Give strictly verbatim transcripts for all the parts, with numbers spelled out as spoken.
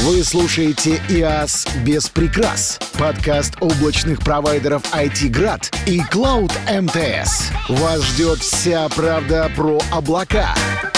Вы слушаете и эй эс без прикрас, подкаст облачных провайдеров ай ти-Град и Cloud эм тэ эс. Вас ждет вся правда про облака.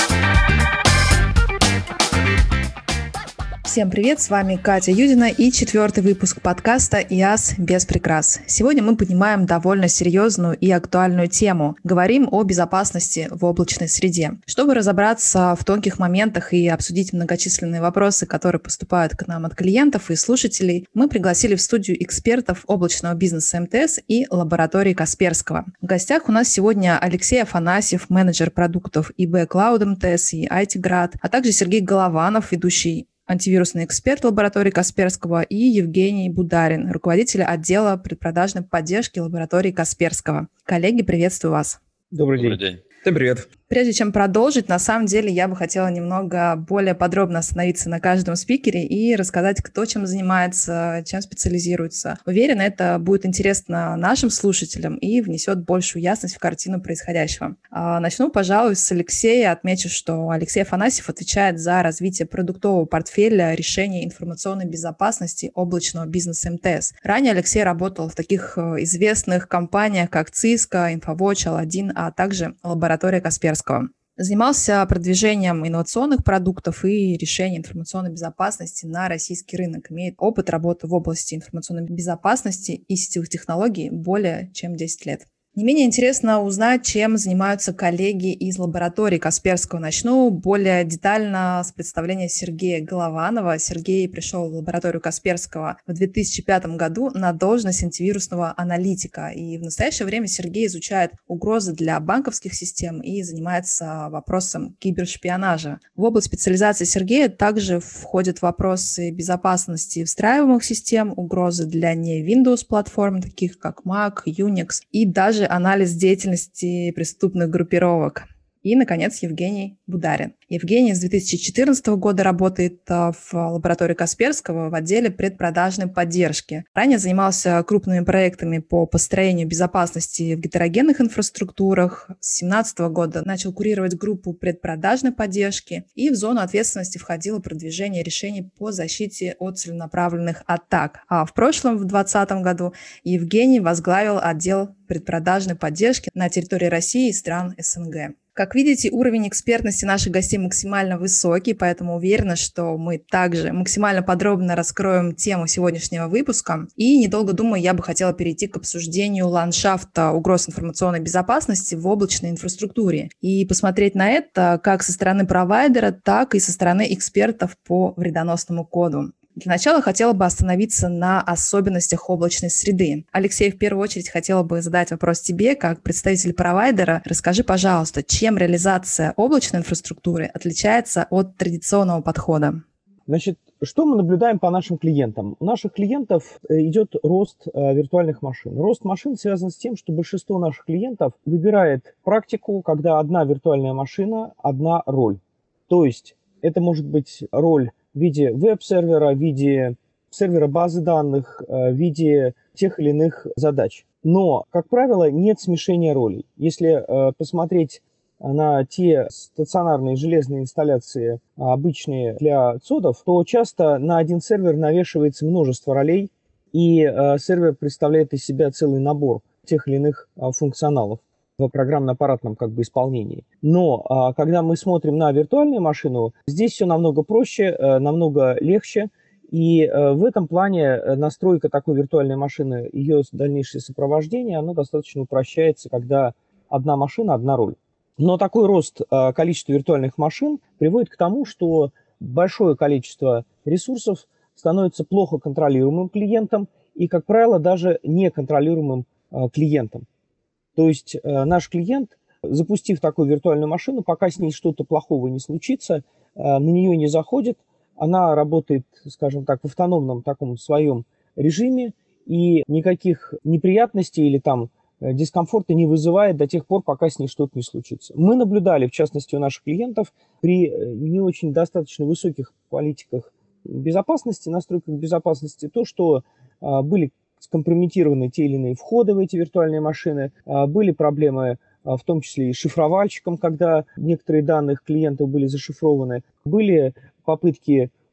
Всем привет, с вами Катя Юдина и четвертый выпуск подкаста и эй эс без прикрас. Сегодня мы поднимаем довольно серьезную и актуальную тему. Говорим о безопасности в облачной среде. Чтобы разобраться в тонких моментах и обсудить многочисленные вопросы, которые поступают к нам от клиентов и слушателей, мы пригласили в студию экспертов облачного бизнеса эм тэ эс и лаборатории Касперского. В гостях у нас сегодня Алексей Афанасьев, менеджер продуктов и би Cloud эм тэ эс и ай ти-Град, а также Сергей Голованов, ведущий антивирусный эксперт лаборатории Касперского, и Евгений Бударин, руководитель отдела предпродажной поддержки лаборатории Касперского. Коллеги, приветствую вас. Добрый день. Добрый день. Всем привет. Прежде чем продолжить, на самом деле я бы хотела немного более подробно остановиться на каждом спикере и рассказать, кто чем занимается, чем специализируется. Уверена, это будет интересно нашим слушателям и внесет большую ясность в картину происходящего. Начну, пожалуй, с Алексея. Отмечу, что Алексей Афанасьев отвечает за развитие продуктового портфеля решений информационной безопасности облачного бизнеса эм тэ эс. Ранее Алексей работал в таких известных компаниях, как Cisco, InfoWatch, Аладдин, а также лаборатория Касперского. Занимался продвижением инновационных продуктов и решений информационной безопасности на российский рынок. Имеет опыт работы в области информационной безопасности и сетевых технологий более чем десять лет. Не менее интересно узнать, чем занимаются коллеги из лаборатории Касперского. Начну более детально с представления Сергея Голованова. Сергей пришел в лабораторию Касперского в две тысячи пятом году на должность антивирусного аналитика. И в настоящее время Сергей изучает угрозы для банковских систем и занимается вопросом кибершпионажа. В область специализации Сергея также входят вопросы безопасности встраиваемых систем, угрозы для не Windows платформ, таких как Mac, Unix, и даже анализ деятельности преступных группировок. И, наконец, Евгений Бударин. Евгений с две тысячи четырнадцатого года работает в лаборатории Касперского в отделе предпродажной поддержки. Ранее занимался крупными проектами по построению безопасности в гетерогенных инфраструктурах. С две тысячи семнадцатого года начал курировать группу предпродажной поддержки, и в зону ответственности входило продвижение решений по защите от целенаправленных атак. А в прошлом, в две тысячи двадцатом году, Евгений возглавил отдел предпродажной поддержки на территории России и стран эс эн гэ. Как видите, уровень экспертности наших гостей максимально высокий, поэтому уверена, что мы также максимально подробно раскроем тему сегодняшнего выпуска. И, недолго думая, я бы хотела перейти к обсуждению ландшафта угроз информационной безопасности в облачной инфраструктуре и посмотреть на это как со стороны провайдера, так и со стороны экспертов по вредоносному коду. Для начала хотела бы остановиться на особенностях облачной среды. Алексей, в первую очередь хотела бы задать вопрос тебе, как представитель провайдера. Расскажи, пожалуйста, чем реализация облачной инфраструктуры отличается от традиционного подхода? Значит, что мы наблюдаем по нашим клиентам? У наших клиентов идет рост э, виртуальных машин. Рост машин связан с тем, что большинство наших клиентов выбирает практику, когда одна виртуальная машина, одна роль. То есть это может быть роль в виде веб-сервера, в виде сервера базы данных, в виде тех или иных задач. Но, как правило, нет смешения ролей. Если посмотреть на те стационарные железные инсталляции, обычные для цодов, то часто на один сервер навешивается множество ролей, и сервер представляет из себя целый набор тех или иных функционалов в программно-аппаратном как бы исполнении. Но а, когда мы смотрим на виртуальную машину, здесь все намного проще, а, намного легче. И а, в этом плане настройка такой виртуальной машины, ее дальнейшее сопровождение, оно достаточно упрощается, когда одна машина, одна роль. Но такой рост а, количества виртуальных машин приводит к тому, что большое количество ресурсов становится плохо контролируемым клиентом и, как правило, даже неконтролируемым а, клиентом. То есть э, наш клиент, запустив такую виртуальную машину, пока с ней что-то плохого не случится, э, на нее не заходит, она работает, скажем так, в автономном таком своем режиме и никаких неприятностей или там э, дискомфорта не вызывает до тех пор, пока с ней что-то не случится. Мы наблюдали, в частности, у наших клиентов при не очень достаточно высоких политиках безопасности, настройках безопасности, то, что э, были скомпрометированы те или иные входы в эти виртуальные машины, были проблемы в том числе и шифровальщиком, когда некоторые данные клиентов были зашифрованы, были попытки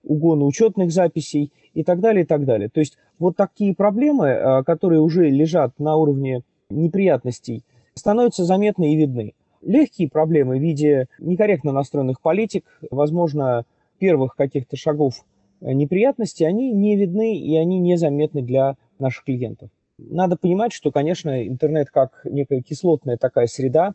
угона учетных записей и так далее, и так далее. То есть вот такие проблемы, которые уже лежат на уровне неприятностей, становятся заметны и видны. Легкие проблемы в виде некорректно настроенных политик, возможно, первых каких-то шагов неприятностей, они не видны и они незаметны для наших клиентов. Надо понимать, что, конечно, интернет как некая кислотная такая среда.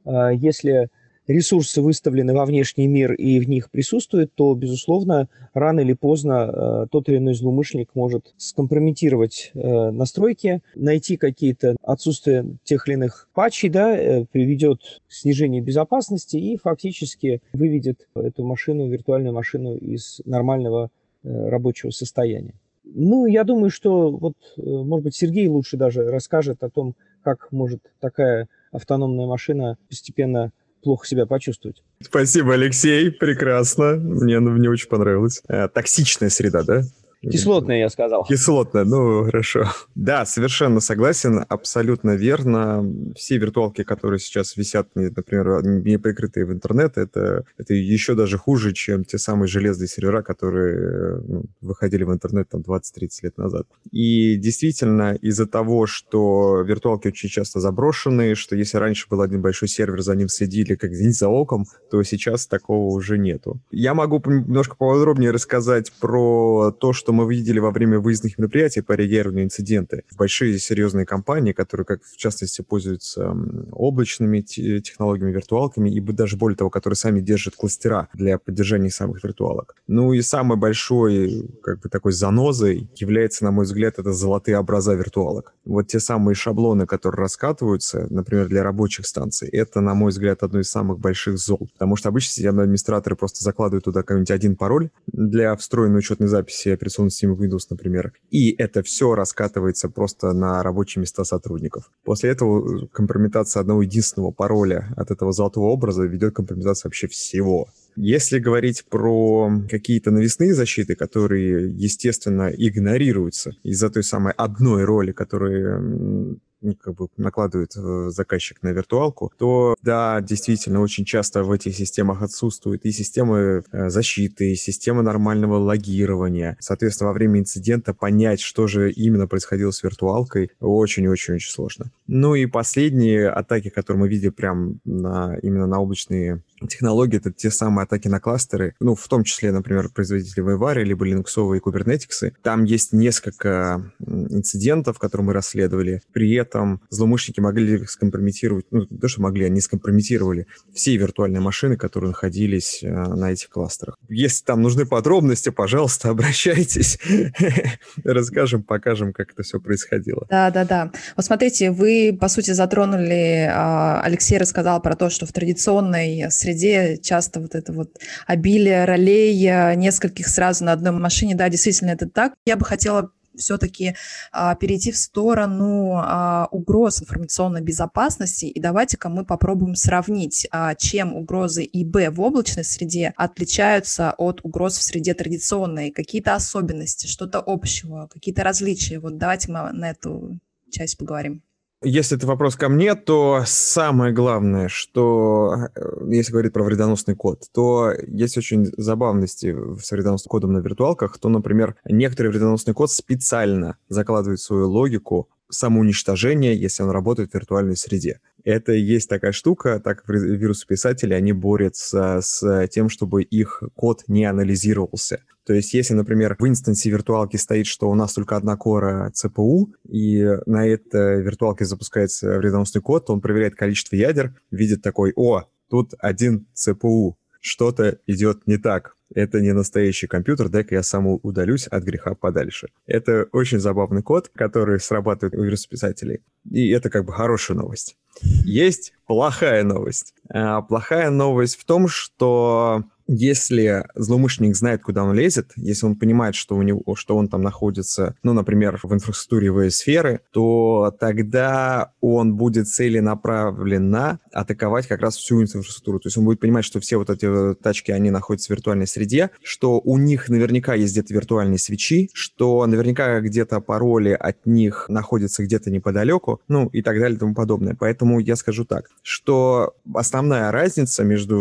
Если ресурсы выставлены во внешний мир и в них присутствуют, то, безусловно, рано или поздно тот или иной злоумышленник может скомпрометировать настройки, найти какие-то отсутствия тех или иных патчей, да, приведет к снижению безопасности и фактически выведет эту машину, виртуальную машину из нормального рабочего состояния. Ну, я думаю, что вот, может быть, Сергей лучше даже расскажет о том, как может такая автономная машина постепенно плохо себя почувствовать. Спасибо, Алексей, прекрасно. Мне, мне очень понравилось. А, токсичная среда, да? Кислотная, я сказал. Кислотная, ну, хорошо. Да, совершенно согласен, абсолютно верно. Все виртуалки, которые сейчас висят, например, не прикрытые в интернет, это, это еще даже хуже, чем те самые железные сервера, которые ну, выходили в интернет там двадцать-тридцать лет назад. И действительно, из-за того, что виртуалки очень часто заброшены, что если раньше был один большой сервер, за ним следили как деньги за оком, то сейчас такого уже нету. Я могу немножко поподробнее рассказать про то, что мы видели во время выездных мероприятий по реагированию на инциденты. Большие серьезные компании, которые, как в частности, пользуются облачными технологиями, виртуалками, и даже более того, которые сами держат кластера для поддержания самых виртуалок. Ну и самой большой, как бы такой занозой является, на мой взгляд, это золотые образа виртуалок. Вот те самые шаблоны, которые раскатываются, например, для рабочих станций, это, на мой взгляд, одно из самых больших зол. Потому что обычно системные администраторы просто закладывают туда какой-нибудь один пароль для встроенной учетной записи операционной системы Windows, например, и это все раскатывается просто на рабочие места сотрудников. После этого компрометация одного единственного пароля от этого золотого образа ведет к компрометации вообще всего. Если говорить про какие-то навесные защиты, которые, естественно, игнорируются из-за той самой одной роли, которую ну, как бы накладывает заказчик на виртуалку, то да, действительно, очень часто в этих системах отсутствуют и системы защиты, и системы нормального логирования. Соответственно, во время инцидента понять, что же именно происходило с виртуалкой, очень-очень-очень сложно. Ну и последние атаки, которые мы видели прям на, именно на облачные технологии, это те самые атаки на кластеры, ну, в том числе, например, производители Вайвари, либо линуксовые кубернетиксы. Там есть несколько инцидентов, которые мы расследовали. При этом злоумышленники могли скомпрометировать, ну, не то, что могли, они скомпрометировали все виртуальные машины, которые находились на этих кластерах. Если там нужны подробности, пожалуйста, обращайтесь. Расскажем, покажем, как это все происходило. Да-да-да. Вот смотрите, вы, по сути, затронули, Алексей рассказал про то, что в традиционной среде часто вот это вот обилие ролей, нескольких сразу на одной машине, да, действительно это так. Я бы хотела все-таки а, перейти в сторону а, угроз информационной безопасности, и давайте-ка мы попробуем сравнить, а, чем угрозы ИБ в облачной среде отличаются от угроз в среде традиционной, какие-то особенности, что-то общего, какие-то различия. Вот давайте мы на эту часть поговорим. Если это вопрос ко мне, то самое главное, что, если говорить про вредоносный код, то есть очень забавности с вредоносным кодом на виртуалках, то, например, некоторый вредоносный код специально закладывает свою логику самоуничтожения, если он работает в виртуальной среде. Это и есть такая штука, так как вирусописатели, они борются с тем, чтобы их код не анализировался. То есть, если, например, в инстансе виртуалки стоит, что у нас только одна кора ЦПУ, и на этой виртуалке запускается вредоносный код, то он проверяет количество ядер, видит такой: о, тут один ЦПУ, что-то идет не так. Это не настоящий компьютер, дай-ка я сам удалюсь от греха подальше. Это очень забавный код, который срабатывает у вирусописателей. И это как бы хорошая новость. Есть плохая новость. А плохая новость в том, что если злоумышленник знает, куда он лезет, если он понимает, что у него, что он там находится, ну, например, в инфраструктуре ИВ-сферы, то тогда он будет целенаправленно атаковать как раз всю инфраструктуру. То есть он будет понимать, что все вот эти тачки, они находятся в виртуальной среде, что у них наверняка есть где-то виртуальные свечи, что наверняка где-то пароли от них находятся где-то неподалеку, ну, и так далее и тому подобное. Поэтому я скажу так, что основная разница между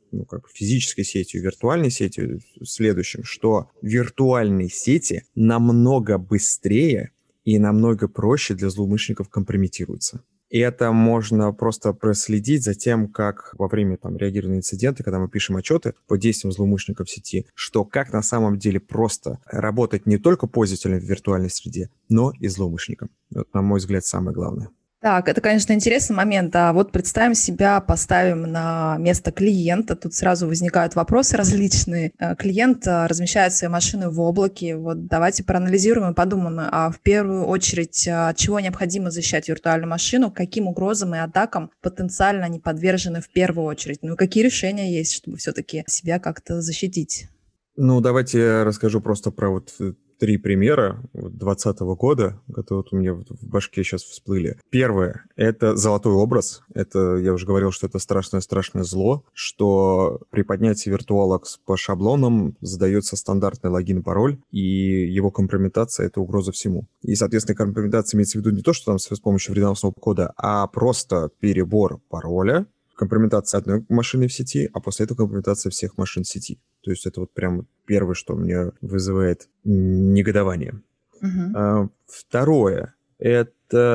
ну, как бы физической сетью, виртуальной сетью следующим, что виртуальные сети намного быстрее и намного проще для злоумышленников компрометируются. И это можно просто проследить за тем, как во время там, реагирования на инциденты, когда мы пишем отчеты по действиям злоумышленников в сети, что как на самом деле просто работать не только пользователям в виртуальной среде, но и злоумышленникам. Вот, на мой взгляд, самое главное. Так, это, конечно, интересный момент. А вот представим себя, поставим на место клиента. Тут сразу возникают вопросы различные. Клиент размещает свои машины в облаке. Вот давайте проанализируем и подумаем, а в первую очередь, от чего необходимо защищать виртуальную машину, каким угрозам и атакам потенциально они подвержены в первую очередь. Ну, какие решения есть, чтобы все-таки себя как-то защитить? Ну, давайте я расскажу просто про вот три примера двадцатого года, которые вот у меня в башке сейчас всплыли. Первое — это золотой образ. Это, я уже говорил, что это страшное-страшное зло, что при поднятии виртуалок по шаблонам задается стандартный логин и пароль, и его компрометация — это угроза всему. И, соответственно, компрометация имеется в виду не то, что там с помощью вредоносного кода, а просто перебор пароля, компрометация одной машины в сети, а после этого компрометация всех машин в сети. То есть это вот прям первое, что мне вызывает негодование. Угу. А, второе — это,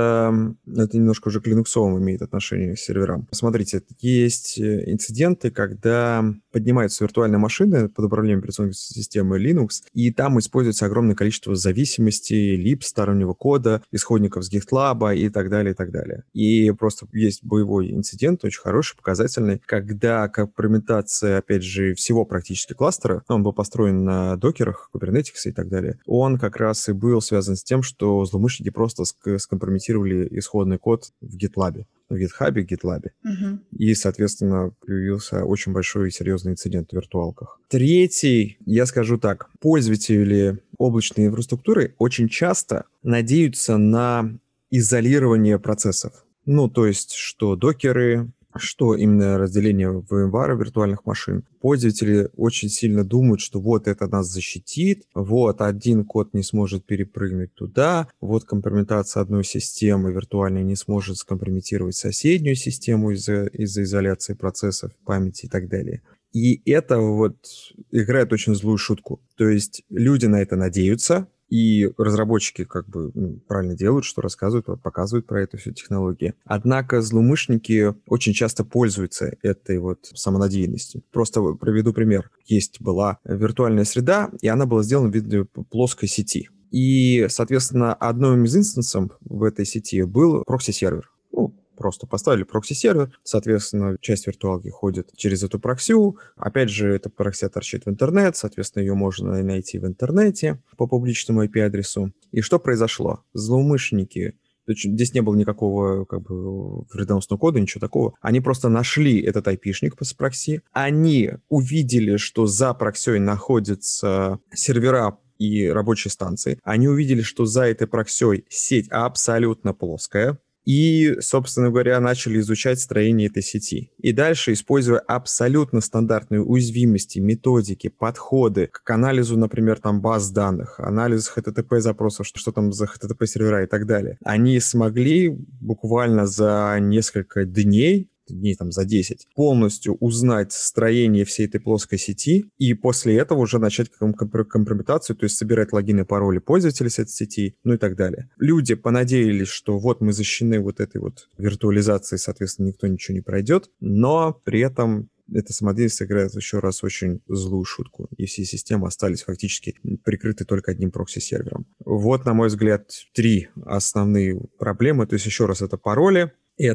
это немножко уже к линуксовым имеет отношение к серверам. Смотрите, есть инциденты, когда поднимаются виртуальные машины под управлением операционной системы Linux, и там используется огромное количество зависимостей, либ стороннего кода, исходников с GitLab и так далее, и так далее. И просто есть боевой инцидент, очень хороший, показательный, когда компрометация, опять же, всего практически кластера, он был построен на докерах, Kubernetes и так далее, он как раз и был связан с тем, что злоумышленники просто скомпрометировали исходный код в GitLab. В GitHub, GitLab. Угу. И, соответственно, появился очень большой и серьезный инцидент в виртуалках. Третий, я скажу так, пользователи облачной инфраструктуры очень часто надеются на изолирование процессов. Ну, то есть, что докеры, что именно разделение ви эм вар виртуальных машин. Пользователи очень сильно думают, что вот это нас защитит, вот один код не сможет перепрыгнуть туда, вот компрометация одной системы виртуальной не сможет скомпрометировать соседнюю систему из-за, из-за изоляции процессов, памяти и так далее. И это вот играет очень злую шутку. То есть люди на это надеются, и разработчики как бы ну, правильно делают, что рассказывают, показывают про эту всю технологию. Однако злоумышленники очень часто пользуются этой вот самонадеянностью. Просто приведу пример. Есть была виртуальная среда, и она была сделана в виде плоской сети. И, соответственно, одним из инстансов в этой сети был прокси-сервер. Ну, просто поставили прокси-сервер, соответственно, часть виртуалки ходит через эту проксю. Опять же, эта прокси торчит в интернет, соответственно, ее можно найти в интернете по публичному ай пи-адресу. И что произошло? Злоумышленники, здесь не было никакого как бы вредоносного кода, ничего такого. Они просто нашли этот айпишник с прокси. Они увидели, что за проксей находятся сервера и рабочие станции. Они увидели, что за этой проксей сеть абсолютно плоская. И, собственно говоря, начали изучать строение этой сети. И дальше, используя абсолютно стандартные уязвимости, методики, подходы к анализу, например, там баз данных, анализ эйч ти ти пи-запросов, что, что там за эйч ти ти пи-сервера и так далее, они смогли буквально за несколько дней, дней там за десять, полностью узнать строение всей этой плоской сети и после этого уже начать компрометацию, то есть собирать логины и пароли пользователей с этой сети, ну и так далее. Люди понадеялись, что вот мы защищены вот этой вот виртуализацией, соответственно, никто ничего не пройдет, но при этом эта самодеятельность играет еще раз очень злую шутку, и все системы остались фактически прикрыты только одним прокси-сервером. Вот, на мой взгляд, три основные проблемы. То есть, еще раз, это пароли,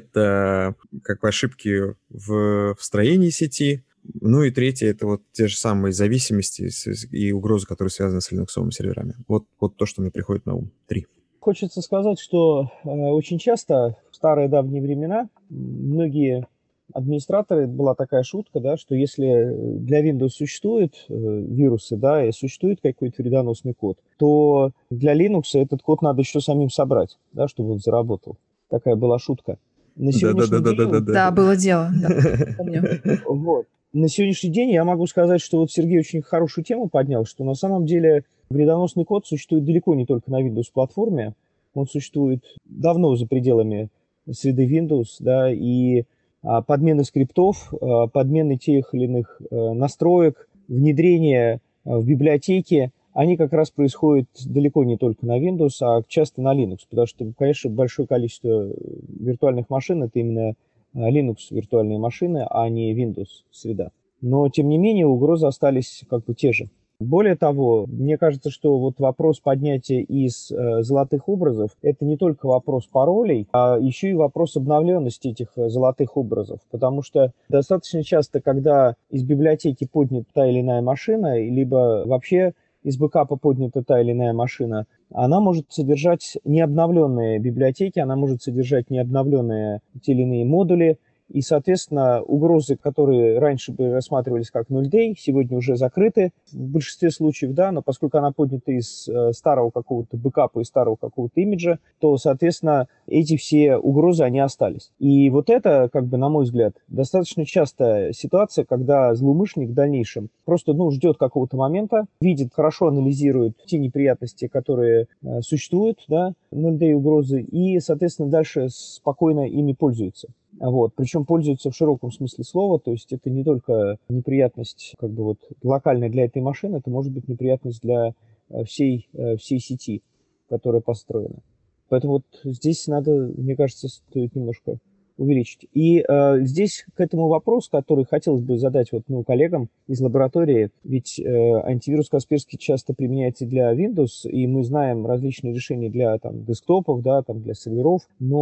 это как бы ошибки в встроении сети. Ну и третье, это вот те же самые зависимости и угрозы, которые связаны с линуксовыми серверами. Вот, вот то, что мне приходит на ум. Три. Хочется сказать, что э, очень часто в старые давние времена многие администраторы, была такая шутка, да, что если для Windows существуют э, вирусы, да, и существует какой-то вредоносный код, то для Linux этот код надо еще самим собрать, да, чтобы он заработал. Такая была шутка. На сегодняшний да, да, день... да, да, да, Да, было дело, да, помню. Вот. На сегодняшний день я могу сказать, что вот Сергей очень хорошую тему поднял, что на самом деле вредоносный код существует далеко не только на Windows-платформе, он существует давно за пределами среды Windows, да, и подмены скриптов, подмены тех или иных настроек, внедрение в библиотеки, они как раз происходят далеко не только на Windows, а часто на Linux, потому что, конечно, большое количество виртуальных машин – это именно Linux виртуальные машины, а не Windows среда. Но, тем не менее, угрозы остались как бы те же. Более того, мне кажется, что вот вопрос поднятия из э, золотых образов – это не только вопрос паролей, а еще и вопрос обновленности этих золотых образов. Потому что достаточно часто, когда из библиотеки поднята та или иная машина, либо вообще из бэкапа поднята та или иная машина, она может содержать необновленные библиотеки, она может содержать необновленные те или иные модули, и, соответственно, угрозы, которые раньше бы рассматривались как нуль-дэй, сегодня уже закрыты в большинстве случаев, да, но поскольку она поднята из э, старого какого-то бэкапа, из старого какого-то имиджа, то, соответственно, эти все угрозы, они остались. И вот это, как бы, на мой взгляд, достаточно частая ситуация, когда злоумышленник в дальнейшем просто, ну, ждет какого-то момента, видит, хорошо анализирует те неприятности, которые э, существуют, да, нуль-дэй угрозы, и, соответственно, дальше спокойно ими пользуется. Вот. Причем пользуются в широком смысле слова, то есть это не только неприятность как бы вот локальная для этой машины, это может быть неприятность для всей, всей сети, которая построена. Поэтому вот здесь надо, мне кажется, стоит немножко увеличить. И э, здесь к этому вопросу, который хотелось бы задать вот, ну, коллегам из лаборатории, ведь э, антивирус Касперский часто применяется для Windows, и мы знаем различные решения для там, десктопов, да, там, для серверов,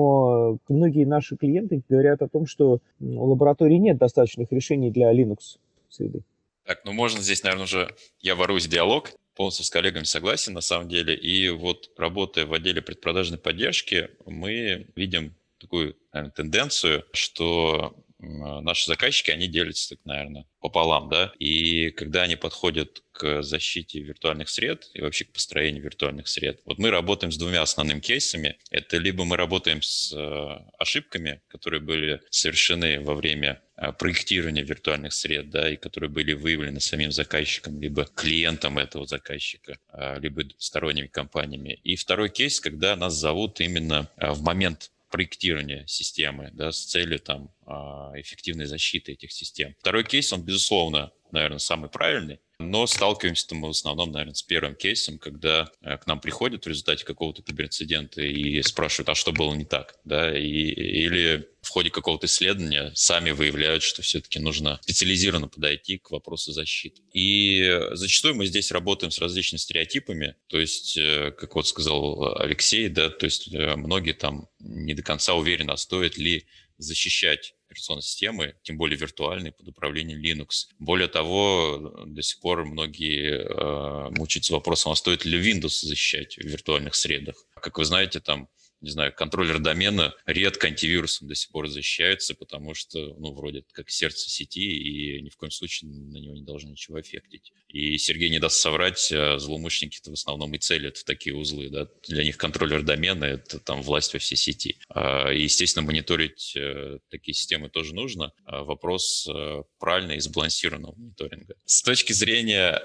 но многие наши клиенты говорят о том, что у лаборатории нет достаточных решений для Linux среды. Так, ну можно здесь, наверное, уже я ворвусь в диалог. Полностью с коллегами согласен, на самом деле. И вот работая в отделе предпродажной поддержки, мы видим такую, наверное, тенденцию, что наши заказчики, они делятся, так, наверное, пополам, да, и когда они подходят к защите виртуальных сред и вообще к построению виртуальных сред, вот мы работаем с двумя основными кейсами. Это либо мы работаем с ошибками, которые были совершены во время проектирования виртуальных сред, да, и которые были выявлены самим заказчиком, либо клиентом этого заказчика, либо сторонними компаниями. И второй кейс, когда нас зовут именно в момент проектирования системы, да, с целью там эффективной защиты этих систем. Второй кейс, он, безусловно, наверное, самый правильный, но сталкиваемся мы в основном, наверное, с первым кейсом, когда к нам приходят в результате какого-то киберинцидента и спрашивают, а что было не так, да, и, или в ходе какого-то исследования сами выявляют, что все-таки нужно специализированно подойти к вопросу защиты. И зачастую мы здесь работаем с различными стереотипами, то есть, как вот сказал Алексей, да, то есть многие там не до конца уверены, а стоит ли защищать операционной системы, тем более виртуальной, под управлением Linux. Более того, до сих пор многие э, мучаются вопросом, а стоит ли Windows защищать в виртуальных средах. Как вы знаете, там, не знаю, контроллер домена редко антивирусом до сих пор защищается, потому что, ну, вроде как сердце сети, и ни в коем случае на него не должно ничего аффектить. И Сергей не даст соврать, злоумышленники-то в основном и целят в такие узлы, да. Для них контроллер домена – это там власть во всей сети. И, естественно, мониторить такие системы тоже нужно. Вопрос правильного и сбалансированного мониторинга. С точки зрения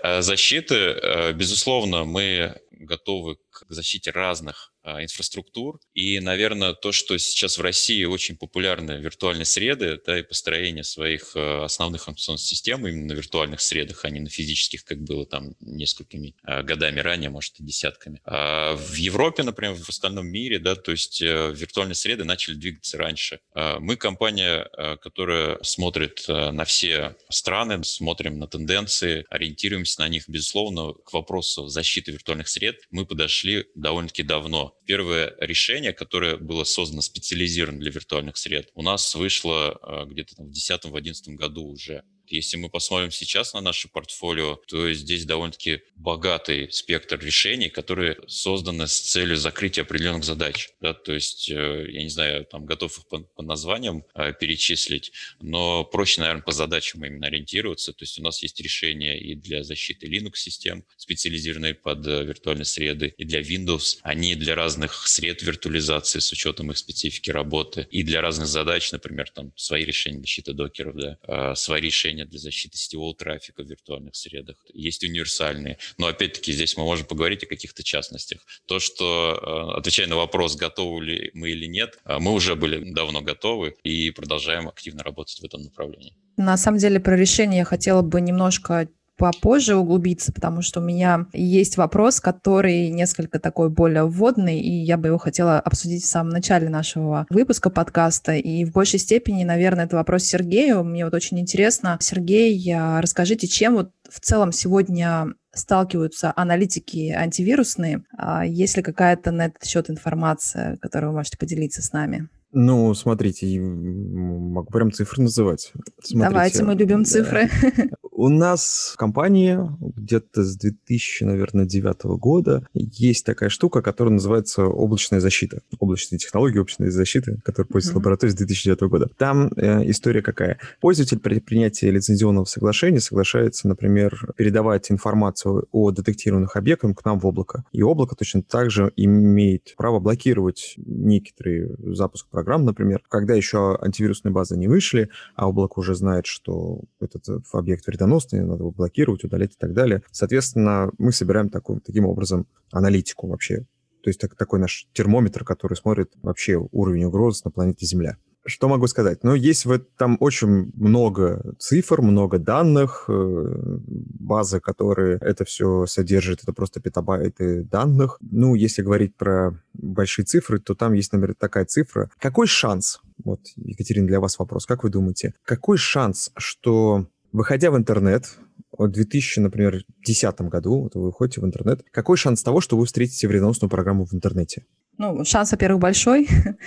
защиты, безусловно, мы готовы к защите разных а, инфраструктур. И, наверное, то, что сейчас в России очень популярны виртуальные среды, да, и построение своих а, основных информационных систем именно на виртуальных средах, а не на физических, как было там несколькими а, годами ранее, может, и десятками. А в Европе, например, в остальном мире, да, то есть а, виртуальные среды начали двигаться раньше. А, мы компания, а, которая смотрит а, на все страны, смотрим на тенденции, ориентируемся на них, безусловно, к вопросу защиты виртуальных сред мы подошли довольно-таки давно. Первое решение, которое было создано специализированно для виртуальных сред, у нас вышло э, где-то там в десятом-одиннадцатом году уже. Если мы посмотрим сейчас на наше портфолио, то здесь довольно-таки богатый спектр решений, которые созданы с целью закрытия определенных задач. Да, то есть, я не знаю, там готов их по, по названиям э, перечислить, но проще, наверное, по задачам именно ориентироваться. То есть у нас есть решения и для защиты Linux-систем, специализированные под э, виртуальные среды, и для Windows. Они для разных сред виртуализации с учетом их специфики работы, и для разных задач, например, там свои решения защиты докеров, да, э, свои решения решения для защиты сетевого трафика в виртуальных средах, есть универсальные. Но опять-таки здесь мы можем поговорить о каких-то частностях. То, что, отвечая на вопрос, готовы ли мы или нет, мы уже были давно готовы и продолжаем активно работать в этом направлении. На самом деле про решение я хотела бы немножко попозже углубиться, потому что у меня есть вопрос, который несколько такой более вводный, и я бы его хотела обсудить в самом начале нашего выпуска подкаста. И в большей степени, наверное, это вопрос Сергею. Мне вот очень интересно. Сергей, расскажите, чем вот в целом сегодня сталкиваются аналитики антивирусные? Есть ли какая-то на этот счет информация, которую вы можете поделиться с нами? Ну, смотрите, могу прям цифры называть. Смотрите, давайте, мы любим цифры. У нас в компании где-то с две тысячи, наверное, девятого года есть такая штука, которая называется облачная защита. Облачные технологии, облачная защита, которая пользуется mm-hmm. лабораторией с две тысячи девятого года. Там э, история какая? Пользователь при принятии лицензионного соглашения соглашается, например, передавать информацию о детектированных объектах к нам в облако. И облако точно так же имеет право блокировать некоторые запуски программ, например, когда еще антивирусные базы не вышли, а облако уже знает, что этот объект вредоносный, надо его блокировать, удалять и так далее. Соответственно, мы собираем такой, таким образом аналитику вообще. То есть так, такой наш термометр, который смотрит вообще уровень угроз на планете Земля. Что могу сказать? Ну, есть в этом очень много цифр, много данных, базы, которые это все содержат, это просто петабайты данных. Ну, если говорить про большие цифры, то там есть, например, такая цифра. Какой шанс? Вот, Екатерина, для вас вопрос. Как вы думаете, какой шанс, что, выходя в интернет, в две тысячи, например, десятом году, вот вы выходите в интернет, какой шанс того, что вы встретите вредоносную программу в интернете? Ну, шанс, во-первых, большой.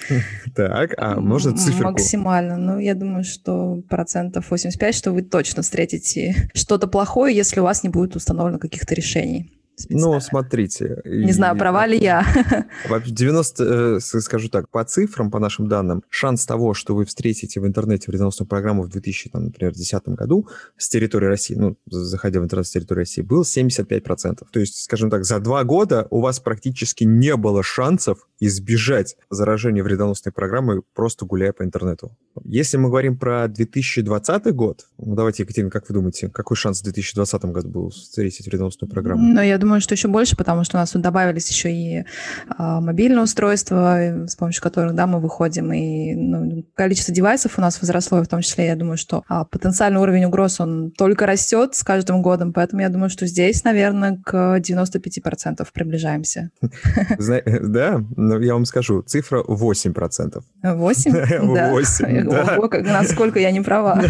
Так, а можно циферку? Максимально. Ну, я думаю, что процентов восемьдесят пять, что вы точно встретите что-то плохое, если у вас не будет установлено каких-то решений. Ну, смотрите. Не знаю, права ли я. девяносто, скажу так, по цифрам, по нашим данным, шанс того, что вы встретите в интернете вредоносную программу в две тысячи, там, например, десятом году с территории России, ну, заходя в интернет с территории России, был семьдесят пять процентов. То есть, скажем так, за два года у вас практически не было шансов избежать заражения вредоносной программой, просто гуляя по интернету. Если мы говорим про две тысячи двадцатый год, ну, давайте, Екатерина, как вы думаете, какой шанс в две тысячи двадцатом году был встретить вредоносную программу? Ну, я думаю, что еще больше, потому что у нас тут добавились еще и а, мобильные устройства, с помощью которых, да, мы выходим, и ну, количество девайсов у нас возросло, и в том числе, я думаю, что а, потенциальный уровень угроз, он только растет с каждым годом, поэтому я думаю, что здесь, наверное, к девяноста пяти процентам приближаемся. Да, но я вам скажу, цифра восемь процентов. восемь? Да. восемь, да. Ого, насколько я не права.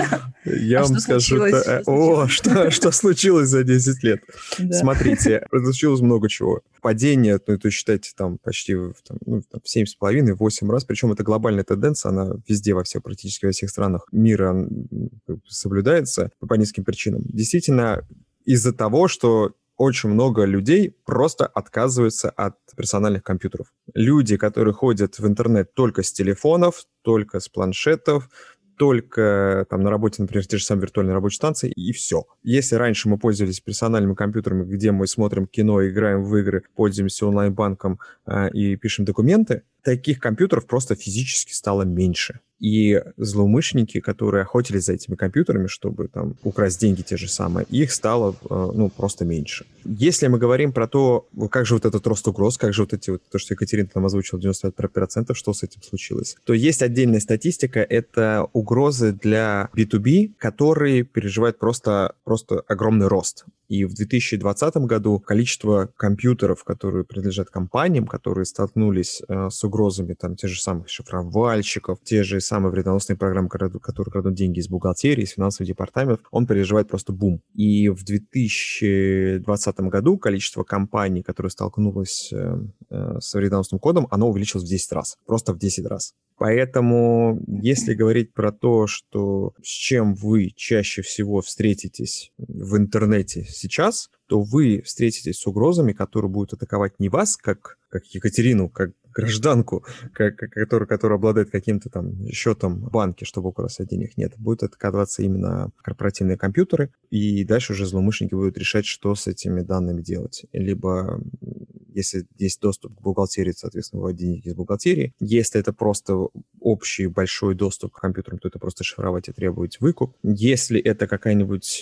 Я вам скажу, о, что случилось за десять лет? Смотрите, случилось много чего. Падение, ну, то считайте, там почти там, ну, там, семь с половиной, восемь раз. Причем это глобальная тенденция, она везде, во всех, практически во всех странах мира соблюдается по нескольким причинам. Действительно, из-за того, что очень много людей просто отказываются от персональных компьютеров. Люди, которые ходят в интернет только с телефонов, только с планшетов, только там на работе, например, те же самые виртуальные рабочие станции, и все. Если раньше мы пользовались персональными компьютерами, где мы смотрим кино, играем в игры, пользуемся онлайн-банком э, и пишем документы, таких компьютеров просто физически стало меньше. И злоумышленники, которые охотились за этими компьютерами, чтобы там украсть деньги те же самые, их стало э, ну, просто меньше. Если мы говорим про то, как же вот этот рост угроз, как же вот эти вот, то, что Екатерина там озвучила, девяносто пять процентов, что с этим случилось, то есть отдельная статистика, это угрозы для би ту би, которые переживают просто, просто огромный рост. И в две тысячи двадцатом году количество компьютеров, которые принадлежат компаниям, которые столкнулись э, с угрозами, там, те же самых шифровальщиков, те же самые вредоносные программы, которые крадут деньги из бухгалтерии, из финансовых департаментов, он переживает просто бум. И в две тысячи двадцатом году количество компаний, которые столкнулись э, э, с вредоносным кодом, оно увеличилось в десять раз. Просто в десять раз. Поэтому, если говорить про то, что с чем вы чаще всего встретитесь в интернете сейчас, то вы встретитесь с угрозами, которые будут атаковать не вас, как, как Екатерину, как гражданку, как, который, который обладает каким-то там счетом в банке, чтобы украсть денег. Нет, будет атаковаться именно корпоративные компьютеры, и дальше уже злоумышленники будут решать, что с этими данными делать. Либо, если есть доступ к бухгалтерии, соответственно, выводить деньги из бухгалтерии. Если это просто общий большой доступ к компьютерам, то это просто шифровать и требовать выкуп. Если это какая-нибудь,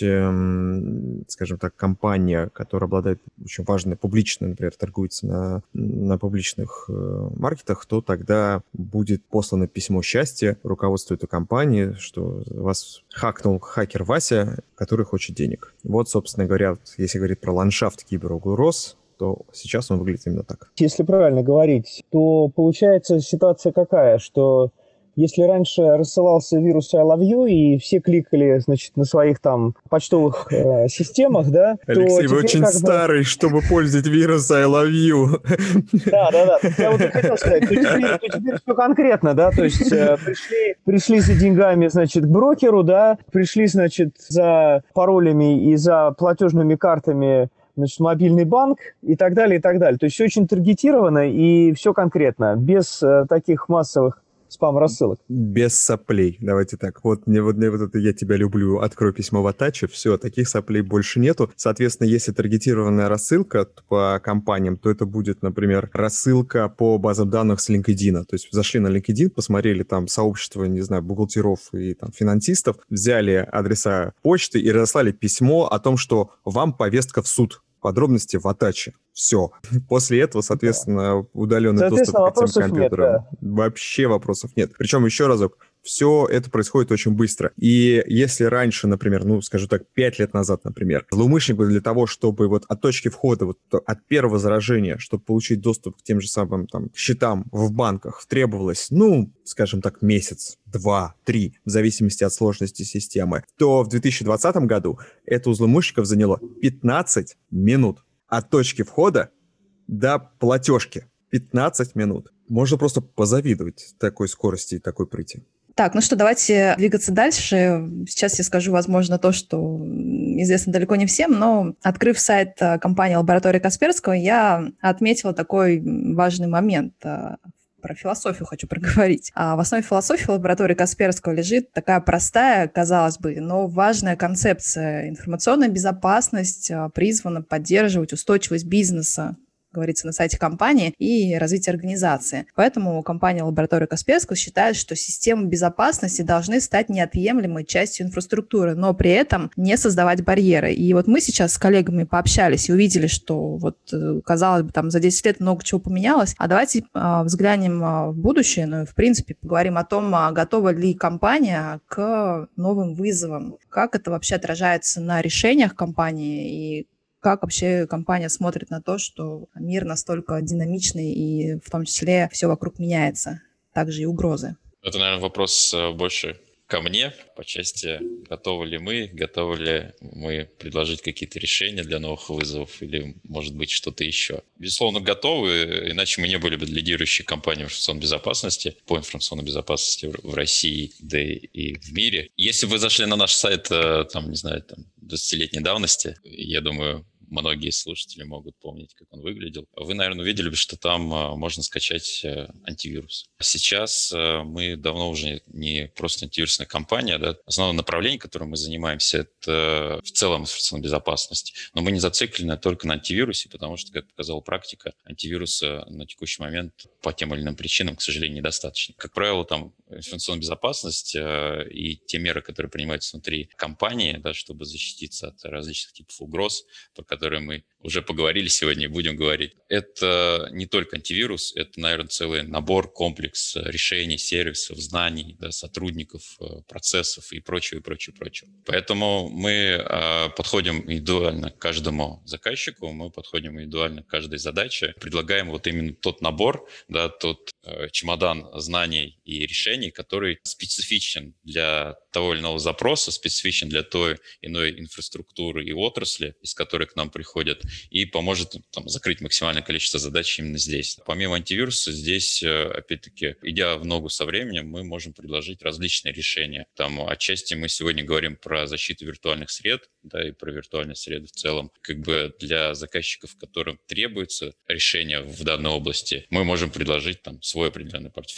эм, скажем так, компания, которая обладает очень важной, публичной, например, торгуется на, на публичных э, маркетах, то тогда будет послано письмо счастья руководству этой компании, что вас хакнул хакер Вася, который хочет денег. Вот, собственно говоря, вот, если говорить про ландшафт киберугроз, то сейчас он выглядит именно так. Если правильно говорить, то получается ситуация какая, что если раньше рассылался вирус I love you, и все кликали, значит, на своих там почтовых э, системах, да, Алексей, то вы очень как бы... старый, чтобы пользовать вирус I love you. Да, да, да. Я вот хотел сказать, то теперь, то теперь все конкретно, да, то есть э, пришли, пришли за деньгами, значит, к брокеру, да, пришли, значит, за паролями и за платежными картами, значит, мобильный банк и так далее, и так далее. То есть все очень таргетировано и все конкретно, без э, таких массовых спам-рассылок. Без соплей. Давайте так. Вот мне вот, мне вот это «я тебя люблю», открой письмо в Attach, все, таких соплей больше нету. Соответственно, если таргетированная рассылка по компаниям, то это будет, например, рассылка по базам данных с LinkedIn. То есть зашли на LinkedIn, посмотрели там сообщество, не знаю, бухгалтеров и там финансистов, взяли адреса почты и разослали письмо о том, что вам повестка в суд. Подробности в Attach. Все. После этого, соответственно, удаленный доступ к этим компьютерам. Нет, да. Вообще вопросов нет. Причем, еще разок, все это происходит очень быстро. И если раньше, например, ну, скажу так, пять лет назад, например, злоумышленнику для того, чтобы вот от точки входа, вот от первого заражения, чтобы получить доступ к тем же самым там счетам в банках, требовалось, ну, скажем так, месяц, два, три, в зависимости от сложности системы, то в две тысячи двадцатом году это у злоумышленников заняло пятнадцать минут. От точки входа до платежки. пятнадцать минут. Можно просто позавидовать такой скорости и такой прыти. Так, ну что, давайте двигаться дальше. Сейчас я скажу, возможно, то, что известно далеко не всем, но, открыв сайт компании «Лаборатория Касперского», я отметила такой важный момент. Про философию хочу проговорить. А в основе философии лаборатории Касперского лежит такая простая, казалось бы, но важная концепция. Информационная безопасность призвана поддерживать устойчивость бизнеса, говорится на сайте компании, и развитие организации. Поэтому компания «Лаборатория Касперского» считает, что системы безопасности должны стать неотъемлемой частью инфраструктуры, но при этом не создавать барьеры. И вот мы сейчас с коллегами пообщались и увидели, что вот, казалось бы, там за десять лет много чего поменялось. А давайте а, взглянем а, в будущее, ну и в принципе поговорим о том, а, готова ли компания к новым вызовам, как это вообще отражается на решениях компании и как вообще компания смотрит на то, что мир настолько динамичный и в том числе все вокруг меняется, также и угрозы? Это, наверное, вопрос больше ко мне по части, готовы ли мы, готовы ли мы предложить какие-то решения для новых вызовов или, может быть, что-то еще. Безусловно, готовы, иначе мы не были бы лидирующей компанией в информационной безопасности, по информационной безопасности в России, да и в мире. Если вы зашли на наш сайт, там, не знаю, там, двадцатилетней давности, я думаю, многие слушатели могут помнить, как он выглядел. Вы, наверное, увидели бы, что там можно скачать антивирус. Сейчас мы давно уже не просто антивирусная компания. Да? Основное направление, которым мы занимаемся, это в целом информационная безопасность. Но мы не зациклены только на антивирусе, потому что, как показала практика, антивируса на текущий момент по тем или иным причинам, к сожалению, недостаточно. Как правило, там информационная безопасность и те меры, которые принимаются внутри компании, да, чтобы защититься от различных типов угроз, про которые мы уже поговорили сегодня и будем говорить. Это не только антивирус, это, наверное, целый набор, комплекс решений, сервисов, знаний, да, сотрудников, процессов и прочего, и прочего, и прочего. Поэтому мы э, подходим индивидуально к каждому заказчику, мы подходим индивидуально к каждой задаче, предлагаем вот именно тот набор, да, тот э, чемодан знаний и решений, который специфичен для того или иного запроса, специфичен для той иной инфраструктуры и отрасли, из которой к нам приходят, и поможет там закрыть максимальное количество задач именно здесь. Помимо антивируса, здесь, опять-таки, идя в ногу со временем, мы можем предложить различные решения. Там отчасти мы сегодня говорим про защиту виртуальных сред, да, и про виртуальные среды в целом. Как бы для заказчиков, которым требуется решение в данной области, мы можем предложить там свой определенный портфель.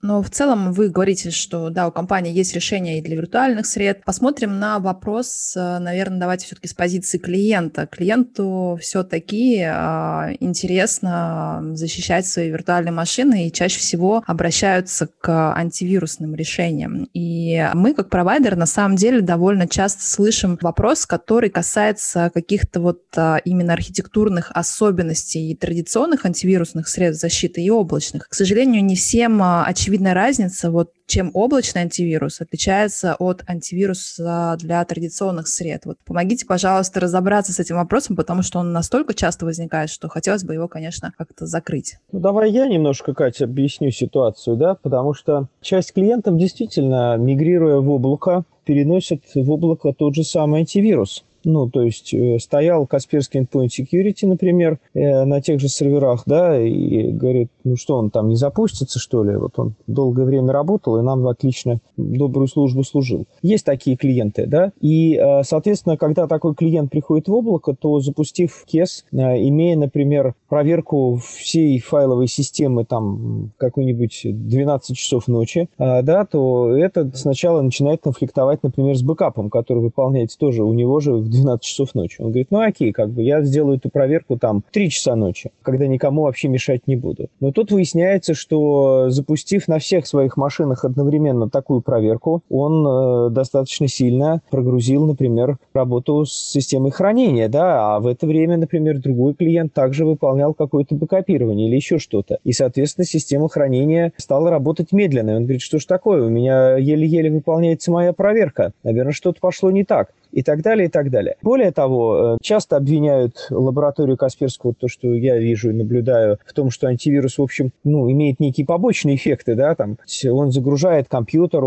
Но в целом вы говорите, что да, у компании есть решения и для виртуальных сред. Посмотрим на вопрос, наверное, давайте все-таки с позиции клиента. Клиенту все-таки а, интересно защищать свои виртуальные машины и чаще всего обращаются к антивирусным решениям. И мы, как провайдер, на самом деле довольно часто слышим вопрос, который касается каких-то вот а, именно архитектурных особенностей и традиционных антивирусных средств защиты и облачных. К сожалению, не всем а, очевидная разница, вот чем облачный антивирус отличается от антивируса для традиционных сред. Вот помогите, пожалуйста, разобраться с этим вопросом, потому что он настолько часто возникает, что хотелось бы его, конечно, как-то закрыть. Ну, давай я немножко, Катя, объясню ситуацию, да, потому что часть клиентов действительно, мигрируя в облако, переносят в облако тот же самый антивирус. Ну, то есть э, стоял Kaspersky Endpoint Security, например, э, на тех же серверах, да, и говорит, ну что, он там не запустится, что ли? Вот он долгое время работал и нам отлично добрую службу служил. Есть такие клиенты, да, и, э, соответственно, когда такой клиент приходит в облако, то запустив кес, э, имея, например, проверку всей файловой системы там какой-нибудь двенадцать часов ночи, э, да, то это сначала начинает конфликтовать, например, с бэкапом, который выполняется тоже у него же в двенадцать часов ночи. Он говорит, ну окей, как бы я сделаю эту проверку там в три часа ночи, когда никому вообще мешать не буду. Но тут выясняется, что запустив на всех своих машинах одновременно такую проверку, он э, достаточно сильно прогрузил, например, работу с системой хранения, да, а в это время, например, другой клиент также выполнял какое-то бэкапирование или еще что-то. И, соответственно, система хранения стала работать медленно. И он говорит, что ж такое, у меня еле-еле выполняется моя проверка. Наверное, что-то пошло не так. И так далее, и так далее. Более того, часто обвиняют лабораторию Касперского, то, что я вижу и наблюдаю, в том, что антивирус, в общем, ну, имеет некие побочные эффекты, да, там, он загружает компьютер,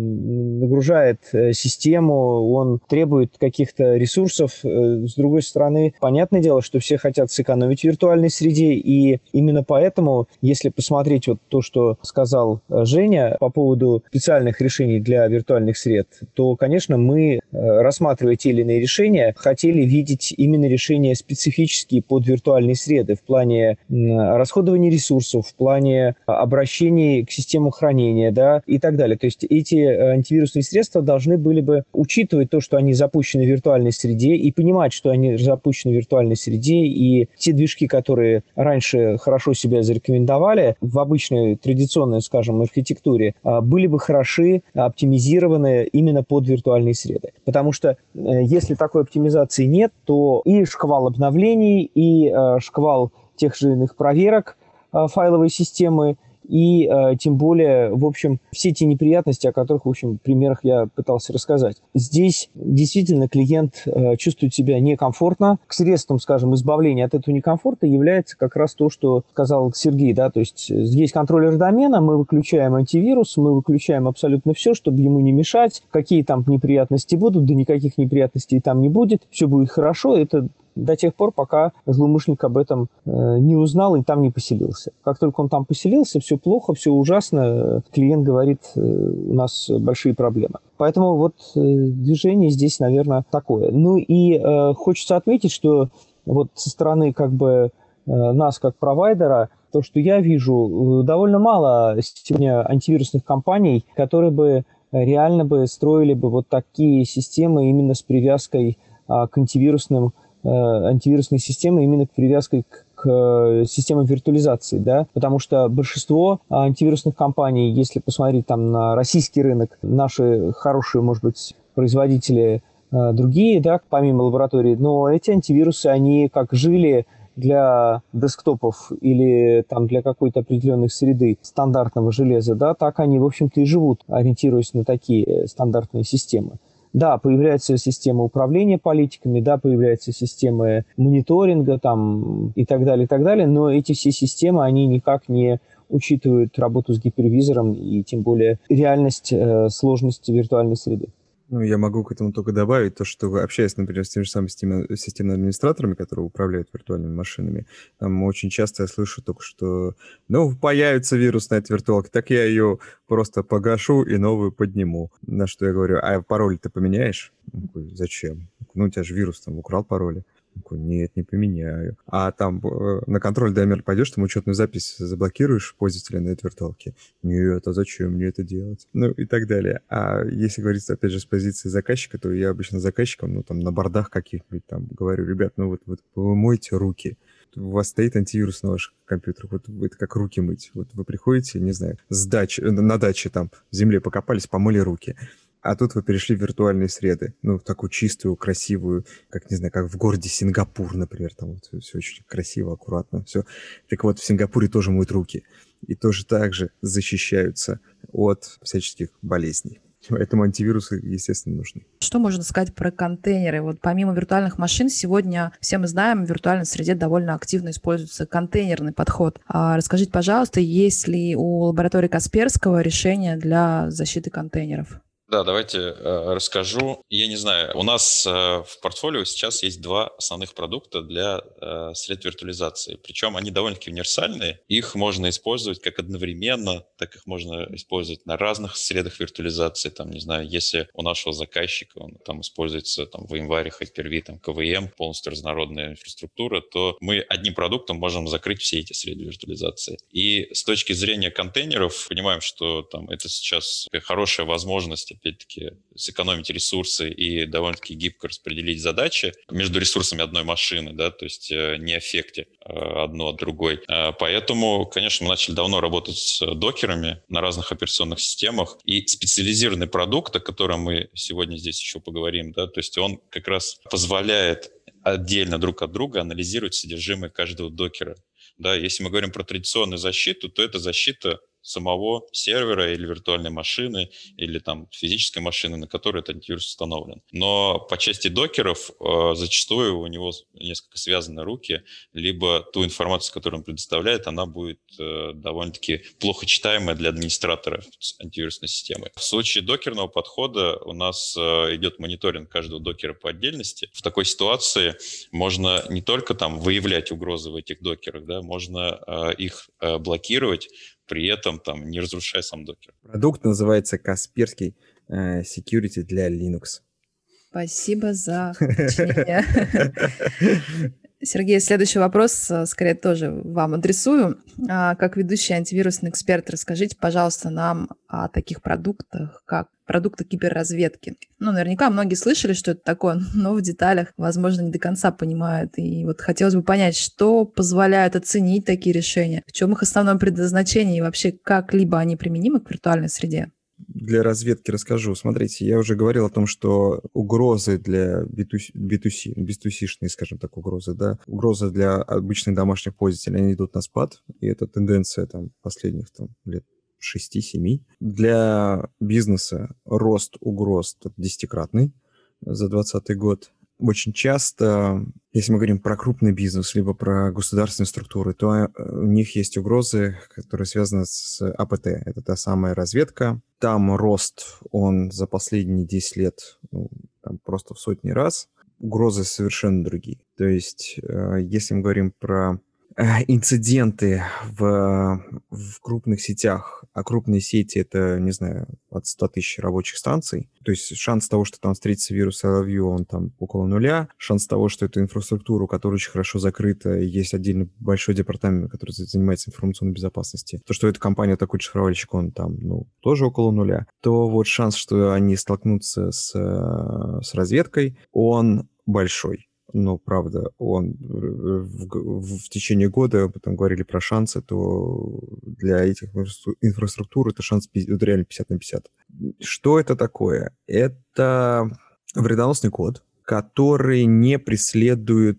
он нагружает систему, он требует каких-то ресурсов. С другой стороны, понятное дело, что все хотят сэкономить в виртуальной среде, и именно поэтому, если посмотреть вот то, что сказал Женя по поводу специальных решений для виртуальных сред, то, конечно, мы рассматриваем те или иные решения, хотели видеть именно решения специфические под виртуальные среды в плане расходования ресурсов, в плане обращений к системам хранения, да, и так далее. То есть эти антивирусные средства должны были бы учитывать то, что они запущены в виртуальной среде, и понимать, что они запущены в виртуальной среде, и те движки, которые раньше хорошо себя зарекомендовали в обычной традиционной, скажем, архитектуре, были бы хороши, оптимизированы именно под виртуальные среды. Потому что если такой оптимизации нет, то и шквал обновлений, и э, шквал тех же иных проверок э, файловой системы, и э, тем более, в общем, все те неприятности, о которых, в общем, в примерах я пытался рассказать. Здесь действительно клиент э, чувствует себя некомфортно. К средствам, скажем, избавления от этого некомфорта является как раз то, что сказал Сергей, да, то есть есть контроллер домена, мы выключаем антивирус, мы выключаем абсолютно все, чтобы ему не мешать. Какие там неприятности будут, да никаких неприятностей там не будет, все будет хорошо, это до тех пор, пока злоумышленник об этом э, не узнал и там не поселился. Как только он там поселился, все плохо, все ужасно, клиент говорит, э, у нас большие проблемы. Поэтому вот э, движение здесь, наверное, такое. Ну и э, хочется отметить, что вот со стороны как бы э, нас как провайдера, то, что я вижу, довольно мало сегодня антивирусных компаний, которые бы реально бы строили бы вот такие системы именно с привязкой э, к антивирусным антивирусные системы именно к привязкой к, к системам виртуализации, да, потому что большинство антивирусных компаний, если посмотреть там на российский рынок, наши хорошие, может быть, производители другие, да, помимо лаборатории, но эти антивирусы, они как жили для десктопов или там для какой-то определенной среды стандартного железа, да, так они, в общем-то, и живут, ориентируясь на такие стандартные системы. Да, появляется система управления политиками, да, появляются системы мониторинга там, и так далее, и так далее, но эти все системы, они никак не учитывают работу с гипервизором и тем более реальность, э, сложность виртуальной среды. Ну, я могу к этому только добавить то, что, общаясь, например, с теми же самыми системными, системными администраторами, которые управляют виртуальными машинами, там очень часто я слышу только, что, ну, появится вирус на этой виртуалке, так я ее просто погашу и новую подниму. На что я говорю, а пароль ты поменяешь? Зачем? Ну, у тебя же вирус там украл пароли. Такой, нет, не поменяю. А там э, на контроль даймер пойдешь, там учетную запись заблокируешь пользователя на этой виртуалке. Нет, а зачем мне это делать? Ну и так далее. А если говорить, опять же, с позиции заказчика, то я обычно заказчикам, ну там на бордах каких-нибудь там говорю, ребят, ну вот, вот вы мойте руки. У вас стоит антивирус на ваших компьютерах, вот это как руки мыть. Вот вы приходите, не знаю, с дачи, на даче там в земле покопались, помыли руки. А тут вы перешли в виртуальные среды, ну, в такую чистую, красивую, как, не знаю, как в городе Сингапур, например, там вот все очень красиво, аккуратно, все. Так вот, в Сингапуре тоже моют руки и тоже так же защищаются от всяческих болезней. Поэтому антивирусы, естественно, нужны. Что можно сказать про контейнеры? Вот помимо виртуальных машин, сегодня, все мы знаем, в виртуальной среде довольно активно используется контейнерный подход. А расскажите, пожалуйста, есть ли у лаборатории Касперского решение для защиты контейнеров? Да, давайте э, расскажу. Я не знаю, у нас э, в портфолио сейчас есть два основных продукта для э, средств виртуализации. Причем они довольно-таки универсальные. Их можно использовать как одновременно, так их можно использовать на разных средах виртуализации. Там, не знаю, если у нашего заказчика он там используется там, в январе, Hyper-V, там, ка вэ эм, полностью разнородная инфраструктура, то мы одним продуктом можем закрыть все эти среды виртуализации. И с точки зрения контейнеров понимаем, что там, это сейчас хорошая возможность опять-таки сэкономить ресурсы и довольно-таки гибко распределить задачи между ресурсами одной машины, да, то есть не аффекте одно от другой. Поэтому, конечно, мы начали давно работать с докерами на разных операционных системах, и специализированный продукт, о котором мы сегодня здесь еще поговорим, да, то есть он как раз позволяет отдельно друг от друга анализировать содержимое каждого докера. Да, если мы говорим про традиционную защиту, то это защита самого сервера или виртуальной машины, или там физической машины, на которой этот антивирус установлен. Но по части докеров э, зачастую у него несколько связаны руки, либо ту информацию, которую он предоставляет, она будет э, довольно-таки плохо читаемая для администратора антивирусной системы. В случае докерного подхода у нас э, идет мониторинг каждого докера по отдельности. В такой ситуации можно не только там выявлять угрозы в этих докерах, да, можно э, их э, блокировать, при этом там не разрушая сам докер. Продукт называется Касперский э, Security для Linux. Спасибо за уточнение. Сергей, следующий вопрос, скорее, тоже вам адресую. Как ведущий антивирусный эксперт, расскажите, пожалуйста, нам о таких продуктах, как продукты киберразведки. Ну, наверняка многие слышали, что это такое, но в деталях, возможно, не до конца понимают. И вот хотелось бы понять, что позволяет оценить такие решения, в чем их основное предназначение и вообще как-либо они применимы к виртуальной среде. Для разведки расскажу. Смотрите, я уже говорил о том, что угрозы для би ту си, би ту си, би ту си-шные, скажем так, угрозы, да, угрозы для обычных домашних пользователей, они идут на спад, и это тенденция там последних там, лет шесть-семь. Для бизнеса рост угроз десятикратный за двадцатый год. Очень часто, если мы говорим про крупный бизнес, либо про государственные структуры, то у них есть угрозы, которые связаны с а пэ тэ. Это та самая разведка. Там рост, он за последние десять лет ну, там просто в сотни раз. Угрозы совершенно другие. То есть, если мы говорим про инциденты в, в крупных сетях, а крупные сети это, не знаю, от ста тысяч рабочих станций, то есть шанс того, что там встретится вирус эл ви, он там около нуля, шанс того, что эту инфраструктуру, которая очень хорошо закрыта, есть отдельно большой департамент, который занимается информационной безопасностью, то, что эта компания такой шифровальщик, он там, ну, тоже около нуля, то вот шанс, что они столкнутся с, с разведкой, он большой. Но, правда, он в, в, в течение года, потом говорили про шансы, то для этих инфраструктур это шанс это реально пятьдесят на пятьдесят. Что это такое? Это вредоносный код, который не преследует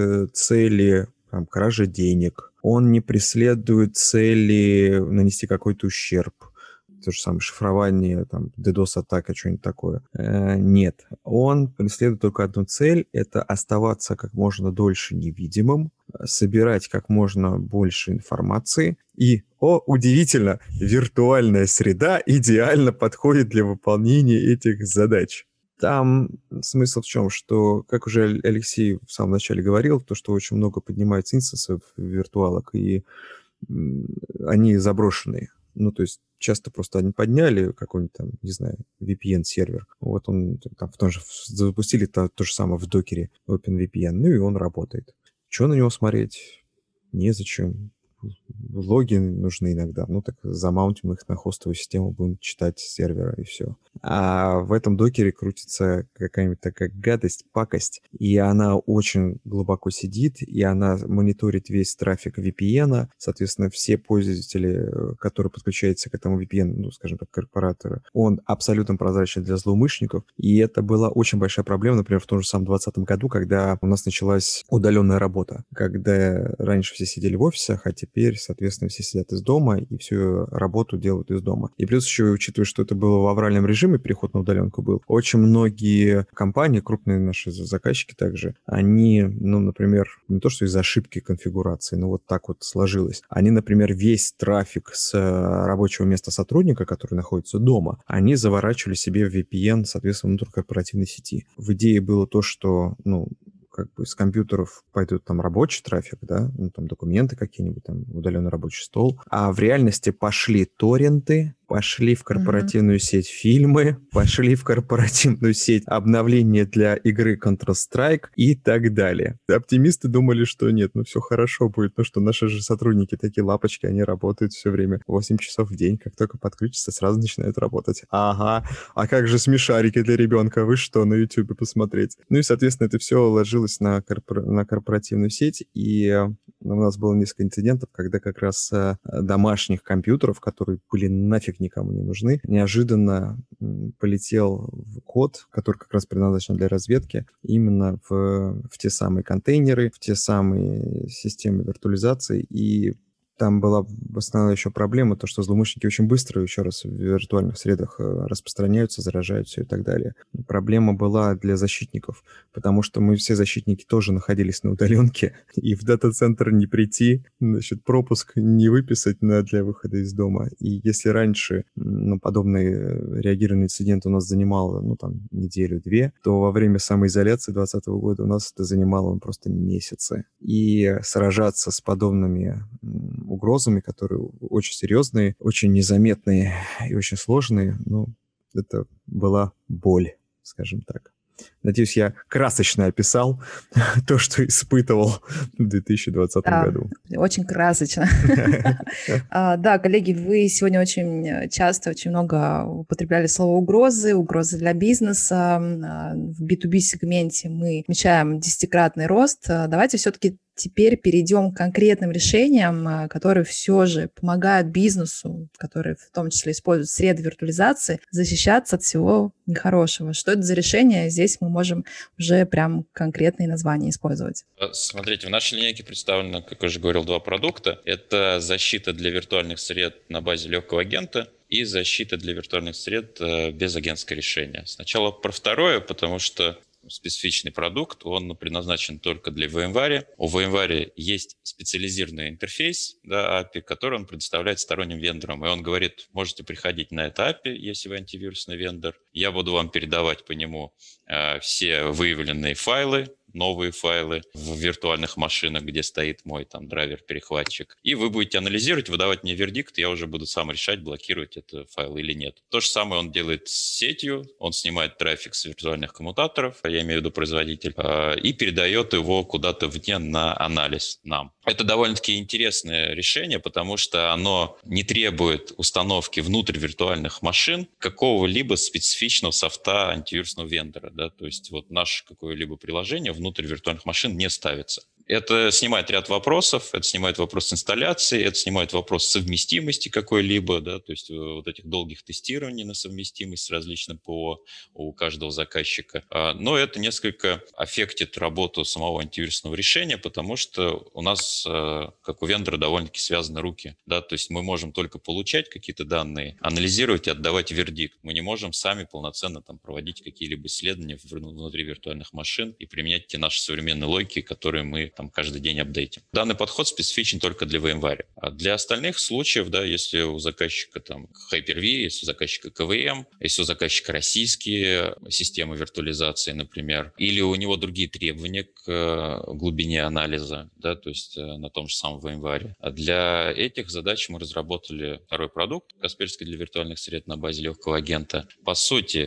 цели там, кражи денег, он не преследует цели нанести какой-то ущерб. То же самое шифрование, там, ддос-атака, что-нибудь такое. Э, нет. Он преследует только одну цель – это оставаться как можно дольше невидимым, собирать как можно больше информации. И, о, удивительно, виртуальная среда идеально подходит для выполнения этих задач. Там смысл в чем, что, как уже Алексей в самом начале говорил, то, что очень много поднимается инстансов виртуалок, и они заброшенные. Ну, то есть часто просто они подняли какой-нибудь там, не знаю, ви пи эн-сервер. Вот он там в том же запустили то, то же самое в докере OpenVPN, ну и он работает. Что на него смотреть? Незачем. Логи нужны иногда. Ну, так замаунтим их на хостовую систему, будем читать с сервера, и все. А в этом докере крутится какая-нибудь такая гадость, пакость, и она очень глубоко сидит, и она мониторит весь трафик ви пи эн. Соответственно, все пользователи, которые подключаются к этому ви пи эн, ну, скажем так, корпораторы, он абсолютно прозрачен для злоумышленников, и это была очень большая проблема, например, в том же самом двадцатом году, когда у нас началась удаленная работа, когда раньше все сидели в офисах, а теперь, соответственно, все сидят из дома и всю работу делают из дома. И плюс еще, учитывая, что это было в авральном режиме, переход на удаленку был, очень многие компании, крупные наши заказчики также, они, ну, например, не то, что из-за ошибки конфигурации, но вот так вот сложилось. Они, например, весь трафик с рабочего места сотрудника, который находится дома, они заворачивали себе в ви пи эн, соответственно, внутрь корпоративной сети. В идее было то, что, ну, как бы с компьютеров пойдут там рабочий трафик, да, ну, там документы какие-нибудь, там удаленный рабочий стол, а в реальности пошли торренты, пошли в корпоративную mm-hmm. сеть фильмы, пошли в корпоративную сеть обновления для игры Counter-Strike и так далее. Оптимисты думали, что нет, ну все хорошо будет, ну что наши же сотрудники такие лапочки, они работают все время восемь часов в день, как только подключатся, сразу начинают работать. Ага, а как же смешарики для ребенка, вы что, на YouTube посмотреть? Ну и, соответственно, это все ложилось на, корпор... на корпоративную сеть, и у нас было несколько инцидентов, когда как раз домашних компьютеров, которые были нафиг никому не нужны, неожиданно полетел в код, который как раз предназначен для разведки, именно в, в те самые контейнеры, в те самые системы виртуализации, и там была в основном еще проблема, то, что злоумышленники очень быстро, еще раз, в виртуальных средах распространяются, заражают все и так далее. Проблема была для защитников, потому что мы все защитники тоже находились на удаленке, и в дата-центр не прийти, значит, пропуск не выписать на, для выхода из дома. И если раньше, ну, подобный реагированный инцидент у нас занимал, ну, там, неделю-две, то во время самоизоляции двадцатого года у нас это занимало ну, просто месяцы. И сражаться с подобными угрозами, которые очень серьезные, очень незаметные и очень сложные, ну, это была боль, скажем так. Надеюсь, я красочно описал то, что испытывал в две тысячи двадцатом да, году. Очень красочно. Да, коллеги, вы сегодня очень часто, очень много употребляли слово угрозы, угрозы для бизнеса. В би ту би-сегменте мы отмечаем десятикратный рост. Давайте все-таки теперь перейдем к конкретным решениям, которые все же помогают бизнесу, которые в том числе используют среды виртуализации, защищаться от всего нехорошего. Что это за решение? Здесь мы можем уже прям конкретные названия использовать. Смотрите, в нашей линейке представлено, как я уже говорил, два продукта. Это защита для виртуальных сред на базе легкого агента и защита для виртуальных сред без агентского решения. Сначала про второе, потому что специфичный продукт, он предназначен только для VMware. У VMware есть специализированный интерфейс, да, эй пи ай, который он предоставляет сторонним вендорам. И он говорит, можете приходить на это эй пи ай, если вы антивирусный вендор. Я буду вам передавать по нему э, все выявленные файлы, новые файлы в виртуальных машинах, где стоит мой там драйвер-перехватчик. И вы будете анализировать, выдавать мне вердикт, я уже буду сам решать, блокировать этот файл или нет. То же самое он делает с сетью, он снимает трафик с виртуальных коммутаторов, я имею в виду производитель, и передает его куда-то вне на анализ нам. Это довольно-таки интересное решение, потому что оно не требует установки внутрь виртуальных машин какого-либо специфичного софта антивирусного вендора. Да? То есть вот наше какое-либо приложение внутрь виртуальных машин не ставится. Это снимает ряд вопросов, это снимает вопрос инсталляции, это снимает вопрос совместимости какой-либо, да, то есть вот этих долгих тестирований на совместимость с различным ПО у каждого заказчика. Но это несколько аффектит работу самого антивирусного решения, потому что у нас, как у вендора, довольно-таки связаны руки, да, то есть мы можем только получать какие-то данные, анализировать и отдавать вердикт. Мы не можем сами полноценно там проводить какие-либо исследования внутри виртуальных машин и применять те наши современные логики, которые мы там каждый день апдейтим. Данный подход специфичен только для VMware. А для остальных случаев, да, если у заказчика там Hyper-V, если у заказчика кей ви эм, если у заказчика российские системы виртуализации, например, или у него другие требования к глубине анализа, да, то есть на том же самом VMware. А для этих задач мы разработали второй продукт Касперский для виртуальных сред на базе легкого агента. По сути,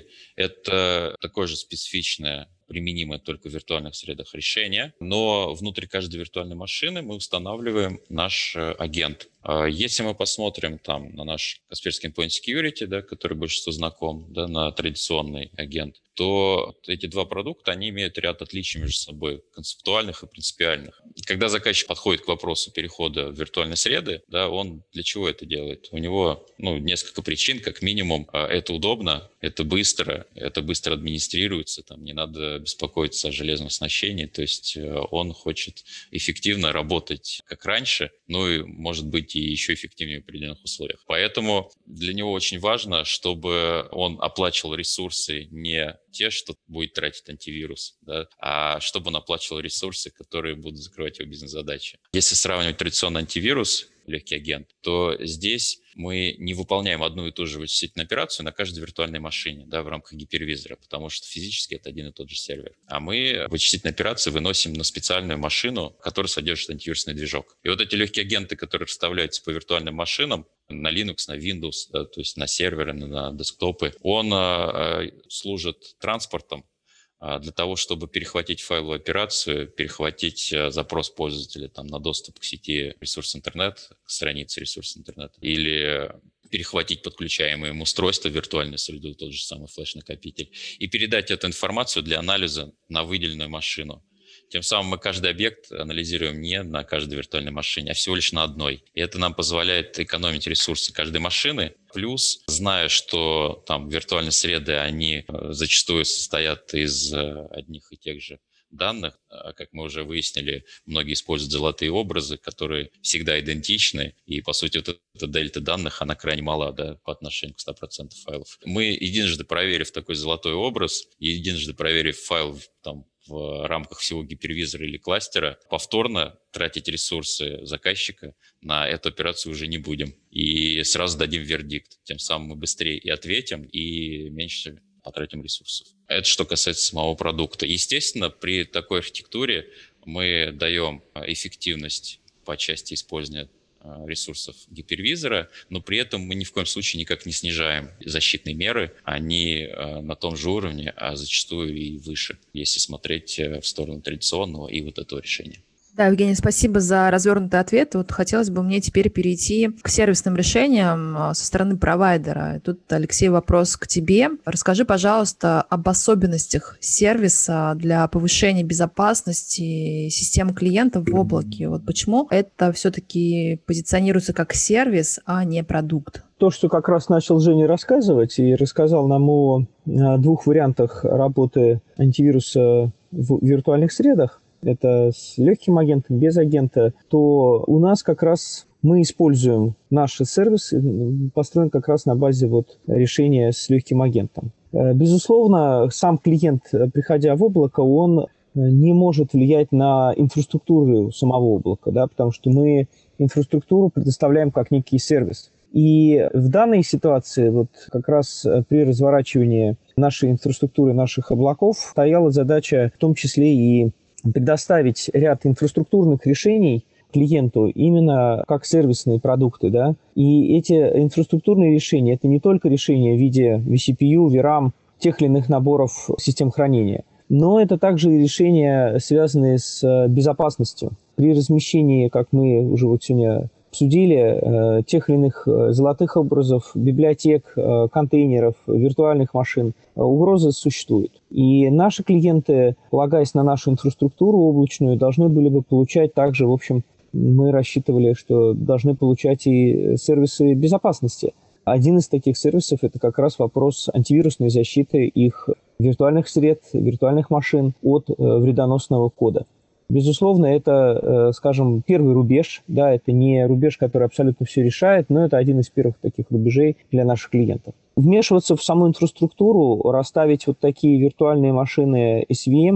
это такое же специфичное, применимое только в виртуальных средах решение, но внутри каждой виртуальной машины мы устанавливаем наш агент. Если мы посмотрим там на наш Kaspersky Endpoint Security, да, который большинству знаком, да, на традиционный агент, то эти два продукта, они имеют ряд отличий между собой, концептуальных и принципиальных. И когда заказчик подходит к вопросу перехода в виртуальные среды, да, он для чего это делает? У него ну, несколько причин, как минимум, это удобно, это быстро, это быстро администрируется, там не надо беспокоиться о железном оснащении, то есть он хочет эффективно работать как раньше, ну и, может быть, и еще эффективнее в определенных условиях. Поэтому для него очень важно, чтобы он оплачивал ресурсы не те, что будет тратить антивирус, да, а чтобы он оплачивал ресурсы, которые будут закрывать его бизнес-задачи. Если сравнивать традиционный антивирус, легкий агент, то здесь мы не выполняем одну и ту же вычислительную операцию на каждой виртуальной машине, да, в рамках гипервизора, потому что физически это один и тот же сервер. А мы вычислительные операции выносим на специальную машину, которая содержит антивирусный движок. И вот эти легкие агенты, которые расставляются по виртуальным машинам, на Linux, на Windows, да, то есть на серверы, на десктопы, он э, служит транспортом для того, чтобы перехватить файловую операцию, перехватить запрос пользователя там, на доступ к сети ресурс интернет, к странице ресурс интернет, или перехватить подключаемые им устройства в виртуальную среду, тот же самый флеш-накопитель, и передать эту информацию для анализа на выделенную машину. Тем самым мы каждый объект анализируем не на каждой виртуальной машине, а всего лишь на одной. И это нам позволяет экономить ресурсы каждой машины. Плюс, зная, что там виртуальные среды, они зачастую состоят из одних и тех же данных, как мы уже выяснили, многие используют золотые образы, которые всегда идентичны, и, по сути, вот эта дельта данных, она крайне мала, да, по отношению к ста процентам файлов. Мы, единожды проверив такой золотой образ, единожды проверив файл там, в рамках всего гипервизора или кластера, повторно тратить ресурсы заказчика на эту операцию уже не будем. И сразу дадим вердикт. Тем самым мы быстрее и ответим, и меньше потратим ресурсов. Это что касается самого продукта. Естественно, при такой архитектуре мы даем эффективность по части использования ресурсов гипервизора, но при этом мы ни в коем случае никак не снижаем защитные меры. Они на том же уровне, а зачастую и выше, если смотреть в сторону традиционного и вот этого решения. Да, Евгений, спасибо за развернутый ответ. Вот хотелось бы мне теперь перейти к сервисным решениям со стороны провайдера. Тут, Алексей, вопрос к тебе. Расскажи, пожалуйста, об особенностях сервиса для повышения безопасности системы клиентов в облаке. Вот почему это все-таки позиционируется как сервис, а не продукт? То, что как раз начал Женя рассказывать и рассказал нам о двух вариантах работы антивируса в виртуальных средах, это с легким агентом, без агента, то у нас как раз мы используем наши сервисы, построен как раз на базе вот решения с легким агентом. Безусловно, сам клиент, приходя в облако, он не может влиять на инфраструктуру самого облака, да, потому что мы инфраструктуру предоставляем как некий сервис. И в данной ситуации, вот как раз при разворачивании нашей инфраструктуры, наших облаков, стояла задача в том числе и предоставить ряд инфраструктурных решений клиенту именно как сервисные продукты, да. И эти инфраструктурные решения – это не только решения в виде ви си пи ю, ви рам, тех или иных наборов систем хранения, но это также и решения, связанные с безопасностью. При размещении, как мы уже вот сегодня обсудили, тех или иных золотых образов, библиотек, контейнеров, виртуальных машин, угрозы существуют. И наши клиенты, полагаясь на нашу инфраструктуру облачную, должны были бы получать также, в общем, мы рассчитывали, что должны получать и сервисы безопасности. Один из таких сервисов – это как раз вопрос антивирусной защиты их виртуальных сред, виртуальных машин от вредоносного кода. Безусловно, это, скажем, первый рубеж, да, это не рубеж, который абсолютно все решает, но это один из первых таких рубежей для наших клиентов. Вмешиваться в саму инфраструктуру, расставить вот такие виртуальные машины эс ви эм,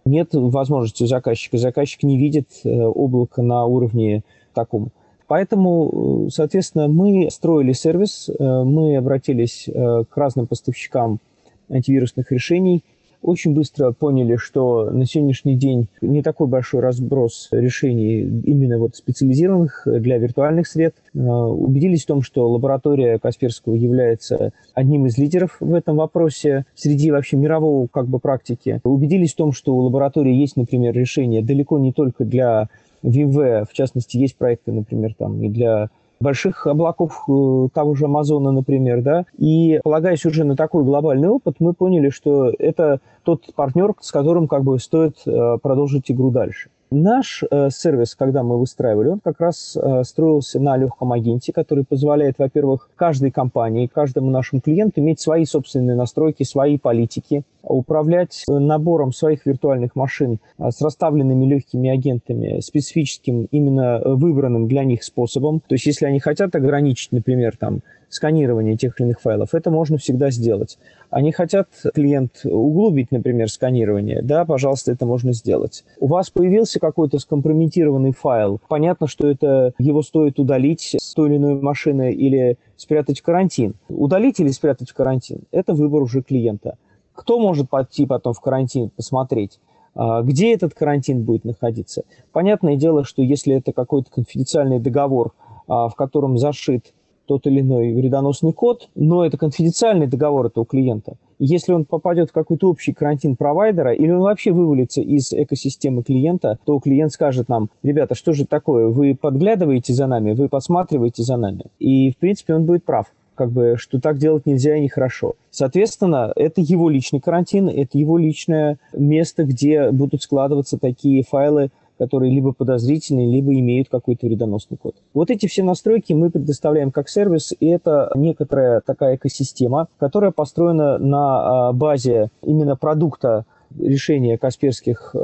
нет возможности у заказчика. Заказчик не видит облако на уровне таком. Поэтому, соответственно, мы строили сервис, мы обратились к разным поставщикам антивирусных решений, очень быстро поняли, что на сегодняшний день не такой большой разброс решений именно вот специализированных для виртуальных сред. Убедились в том, что лаборатория Касперского является одним из лидеров в этом вопросе среди вообще мирового как бы практики. Убедились в том, что у лаборатории есть, например, решения далеко не только для VMware, в частности, есть проекты, например, там и для больших облаков того же Амазона, например, да, и полагаясь уже на такой глобальный опыт, мы поняли, что это тот партнер, с которым как бы стоит продолжить игру дальше. Наш э, сервис, когда мы выстраивали, он как раз э, строился на легком агенте, который позволяет, во-первых, каждой компании, каждому нашему клиенту иметь свои собственные настройки, свои политики, управлять набором своих виртуальных машин э, с расставленными легкими агентами, специфическим, именно выбранным для них способом. То есть, если они хотят ограничить, например, там, сканирование тех или иных файлов, это можно всегда сделать. Они хотят, клиент, углубить, например, сканирование, да, пожалуйста, это можно сделать. У вас появился какой-то скомпрометированный файл, понятно, что это его стоит удалить с той или иной машины или спрятать в карантин. Удалить или спрятать в карантин – это выбор уже клиента. Кто может пойти потом в карантин, посмотреть, где этот карантин будет находиться? Понятное дело, что если это какой-то конфиденциальный договор, в котором зашит тот или иной вредоносный код, но это конфиденциальный договор этого клиента. И если он попадет в какой-то общий карантин провайдера, или он вообще вывалится из экосистемы клиента, то клиент скажет нам: ребята, что же такое, вы подглядываете за нами, вы подсматриваете за нами. И, в принципе, он будет прав, как бы, что так делать нельзя и нехорошо. Соответственно, это его личный карантин, это его личное место, где будут складываться такие файлы, которые либо подозрительные, либо имеют какой-то вредоносный код. Вот эти все настройки мы предоставляем как сервис, и это некоторая такая экосистема, которая построена на базе именно продукта решения Касперских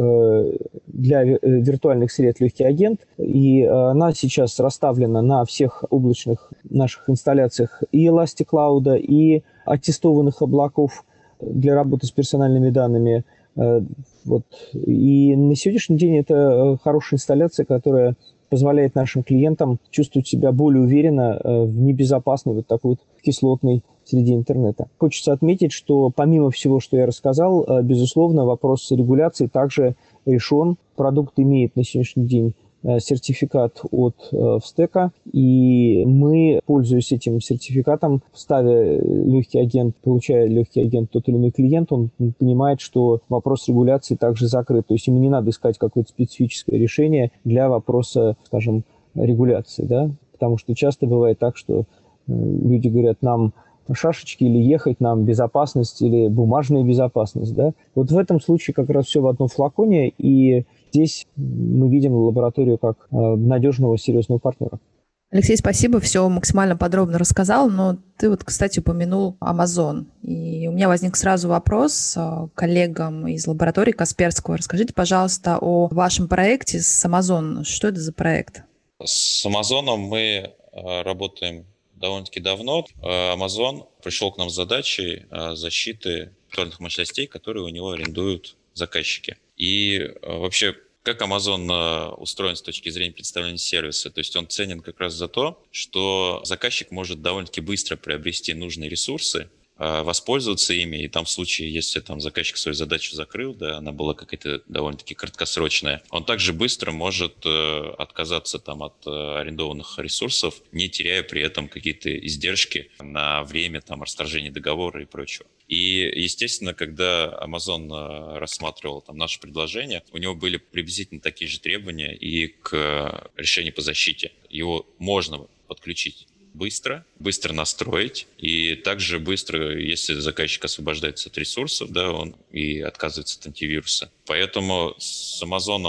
для виртуальных сред легкий агент, и она сейчас расставлена на всех облачных наших инсталляциях и Elastic Cloud, и аттестованных облаков для работы с персональными данными. Вот. И на сегодняшний день это хорошая инсталляция, которая позволяет нашим клиентам чувствовать себя более уверенно в небезопасной вот такой вот кислотной среде интернета. Хочется отметить, что помимо всего, что я рассказал, безусловно, вопрос регуляции также решен. Продукт имеет на сегодняшний день сертификат от Встека, и мы, пользуясь этим сертификатом, ставя легкий агент, получая легкий агент тот или иной клиент, он понимает, что вопрос регуляции также закрыт. То есть ему не надо искать какое-то специфическое решение для вопроса, скажем, регуляции, да? Потому что часто бывает так, что люди говорят: нам шашечки или ехать, нам безопасность или бумажная безопасность, да? Вот в этом случае как раз все в одном флаконе, и здесь мы видим лабораторию как э, надежного, серьезного партнера. Алексей, спасибо, все максимально подробно рассказал, но ты вот, кстати, упомянул Amazon, и у меня возник сразу вопрос к коллегам из лаборатории Касперского. Расскажите, пожалуйста, о вашем проекте с Amazon. Что это за проект? С Amazon мы работаем довольно-таки давно. Amazon пришел к нам с задачей защиты виртуальных мощностей, которые у него арендуют заказчики. И вообще, как Amazon устроен с точки зрения представления сервиса? То есть он ценен как раз за то, что заказчик может довольно-таки быстро приобрести нужные ресурсы, воспользоваться ими, и там в случае, если там заказчик свою задачу закрыл, да, она была какая-то довольно-таки краткосрочная, он также быстро может э, отказаться там от э, арендованных ресурсов, не теряя при этом какие-то издержки на время там расторжения договора и прочего. И, естественно, когда Amazon рассматривал там наше предложение, у него были приблизительно такие же требования и к решению по защите. Его можно подключить быстро, быстро настроить, и также быстро, если заказчик освобождается от ресурсов, да, он и отказывается от антивируса. Поэтому с Amazon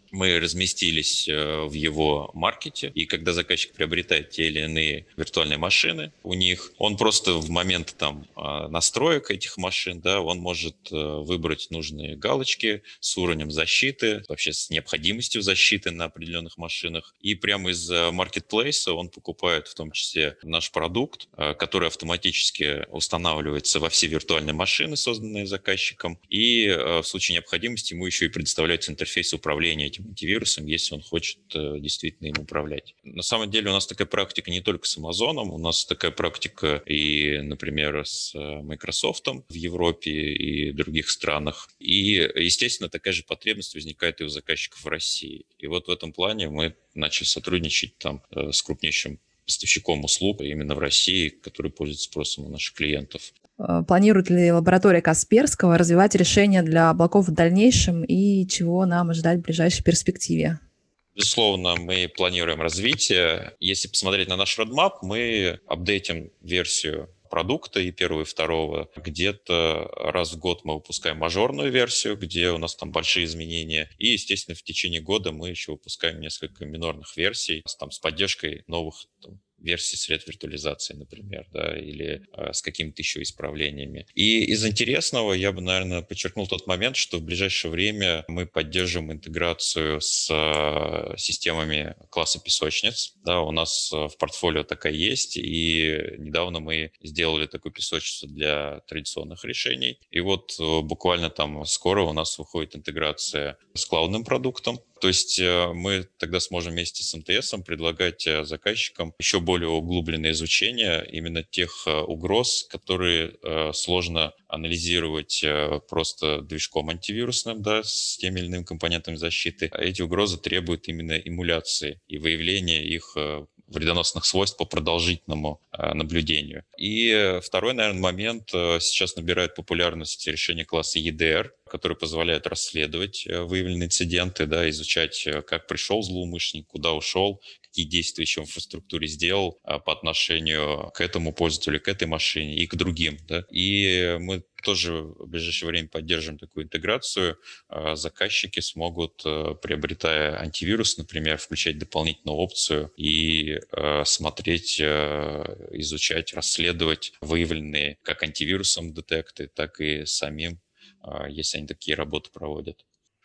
Мы разместились в его маркете, и когда заказчик приобретает те или иные виртуальные машины у них, он просто в момент там настроек этих машин, да, он может выбрать нужные галочки с уровнем защиты, вообще с необходимостью защиты на определенных машинах, и прямо из маркетплейса он покупает в том числе наш продукт, который автоматически устанавливается во все виртуальные машины, созданные заказчиком, и в случае необходимости ему еще и предоставляется интерфейс управления этим антивирусом, если он хочет действительно им управлять. На самом деле у нас такая практика не только с Амазоном, у нас такая практика и, например, с Microsoft в Европе и других странах. И, естественно, такая же потребность возникает и у заказчиков в России. И вот в этом плане мы начали сотрудничать там с крупнейшим поставщиком услуг именно в России, который пользуется спросом у наших клиентов. Планирует ли лаборатория Касперского развивать решения для облаков в дальнейшем и чего нам ожидать в ближайшей перспективе? Безусловно, мы планируем развитие. Если посмотреть на наш roadmap, мы апдейтим версию продукта и первого, и второго. Где-то раз в год мы выпускаем мажорную версию, где у нас там большие изменения. И, естественно, в течение года мы еще выпускаем несколько минорных версий там, с поддержкой новых там, версий средств виртуализации, например, да, или э, с какими-то еще исправлениями. И из интересного я бы, наверное, подчеркнул тот момент, что в ближайшее время мы поддержим интеграцию с э, системами класса песочниц. Да, у нас э, в портфолио такая есть, и недавно мы сделали такую песочницу для традиционных решений. И вот э, буквально там скоро у нас выходит интеграция с клаудным продуктом. То есть мы тогда сможем вместе с эм тэ эс предлагать заказчикам еще более углубленное изучение именно тех угроз, которые сложно анализировать просто движком антивирусным, да, с теми или иными компонентами защиты. А эти угрозы требуют именно эмуляции и выявления их вредоносных свойств по продолжительному э, наблюдению. И второй, наверное, момент. Э, сейчас набирает популярность решения класса и ди ар, который позволяет расследовать э, выявленные инциденты, да, изучать, э, как пришел злоумышленник, куда ушел, какие действия еще в инфраструктуре сделал э, по отношению к этому пользователю, к этой машине и к другим. Да. И мы тоже в ближайшее время поддержим такую интеграцию. Заказчики смогут, приобретая антивирус, например, включать дополнительную опцию и смотреть, изучать, расследовать выявленные как антивирусом детекты, так и самим, если они такие работы проводят.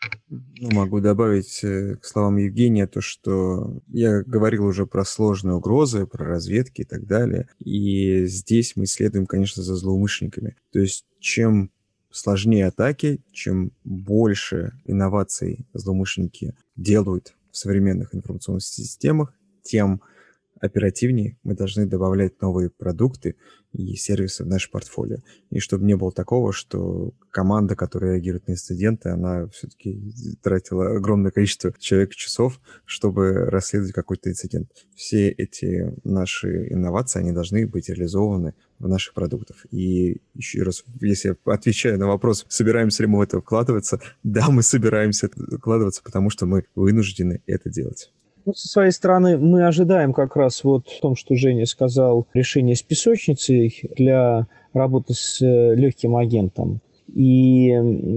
Ну, могу добавить к словам Евгения то, что я говорил уже про сложные угрозы, про разведки и так далее. И здесь мы следуем, конечно, за злоумышленниками. То есть чем сложнее атаки, чем больше инноваций злоумышленники делают в современных информационных системах, тем оперативнее мы должны добавлять новые продукты и сервисы в наше портфолио. И чтобы не было такого, что команда, которая реагирует на инциденты, она все-таки тратила огромное количество человек-часов, чтобы расследовать какой-то инцидент. Все эти наши инновации, они должны быть реализованы в наших продуктах. И еще раз, если я отвечаю на вопрос, собираемся ли мы в это вкладываться, да, мы собираемся вкладываться, потому что мы вынуждены это делать. Ну, со своей стороны, мы ожидаем как раз вот в том, что Женя сказал, решение с песочницей для работы с легким агентом. И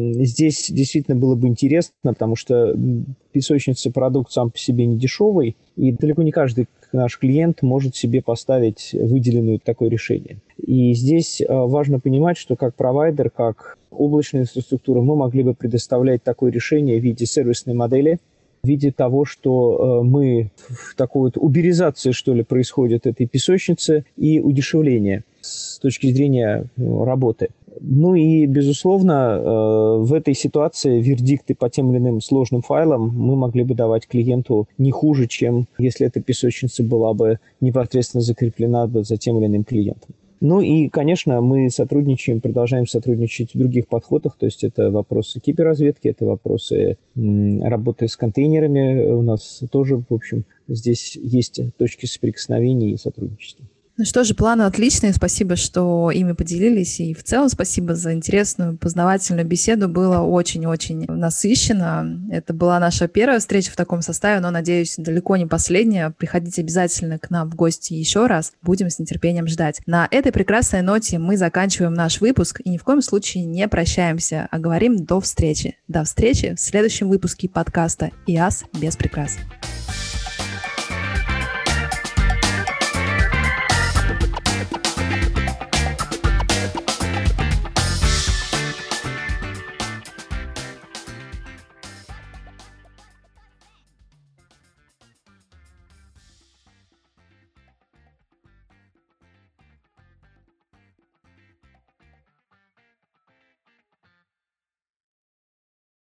здесь действительно было бы интересно, потому что песочница продукт сам по себе не дешевый, и далеко не каждый наш клиент может себе поставить выделенное такое решение. И здесь важно понимать, что как провайдер, как облачная инфраструктура, мы могли бы предоставлять такое решение в виде сервисной модели, в виде того, что мы в такой вот уберизации, что ли, происходит этой песочницы и удешевление с точки зрения работы. Ну и, безусловно, в этой ситуации вердикты по тем или иным сложным файлам мы могли бы давать клиенту не хуже, чем если эта песочница была бы непосредственно закреплена бы за тем или иным клиентом. Ну и, конечно, мы сотрудничаем, продолжаем сотрудничать в других подходах, то есть это вопросы киберразведки, это вопросы работы с контейнерами. У нас тоже, в общем, здесь есть точки соприкосновения и сотрудничества. Ну что же, планы отличные. Спасибо, что ими поделились. И в целом спасибо за интересную, познавательную беседу. Было очень-очень насыщенно. Это была наша первая встреча в таком составе, но, надеюсь, далеко не последняя. Приходите обязательно к нам в гости еще раз. Будем с нетерпением ждать. На этой прекрасной ноте мы заканчиваем наш выпуск и ни в коем случае не прощаемся, а говорим до встречи. До встречи в следующем выпуске подкаста ИАС без прикрас.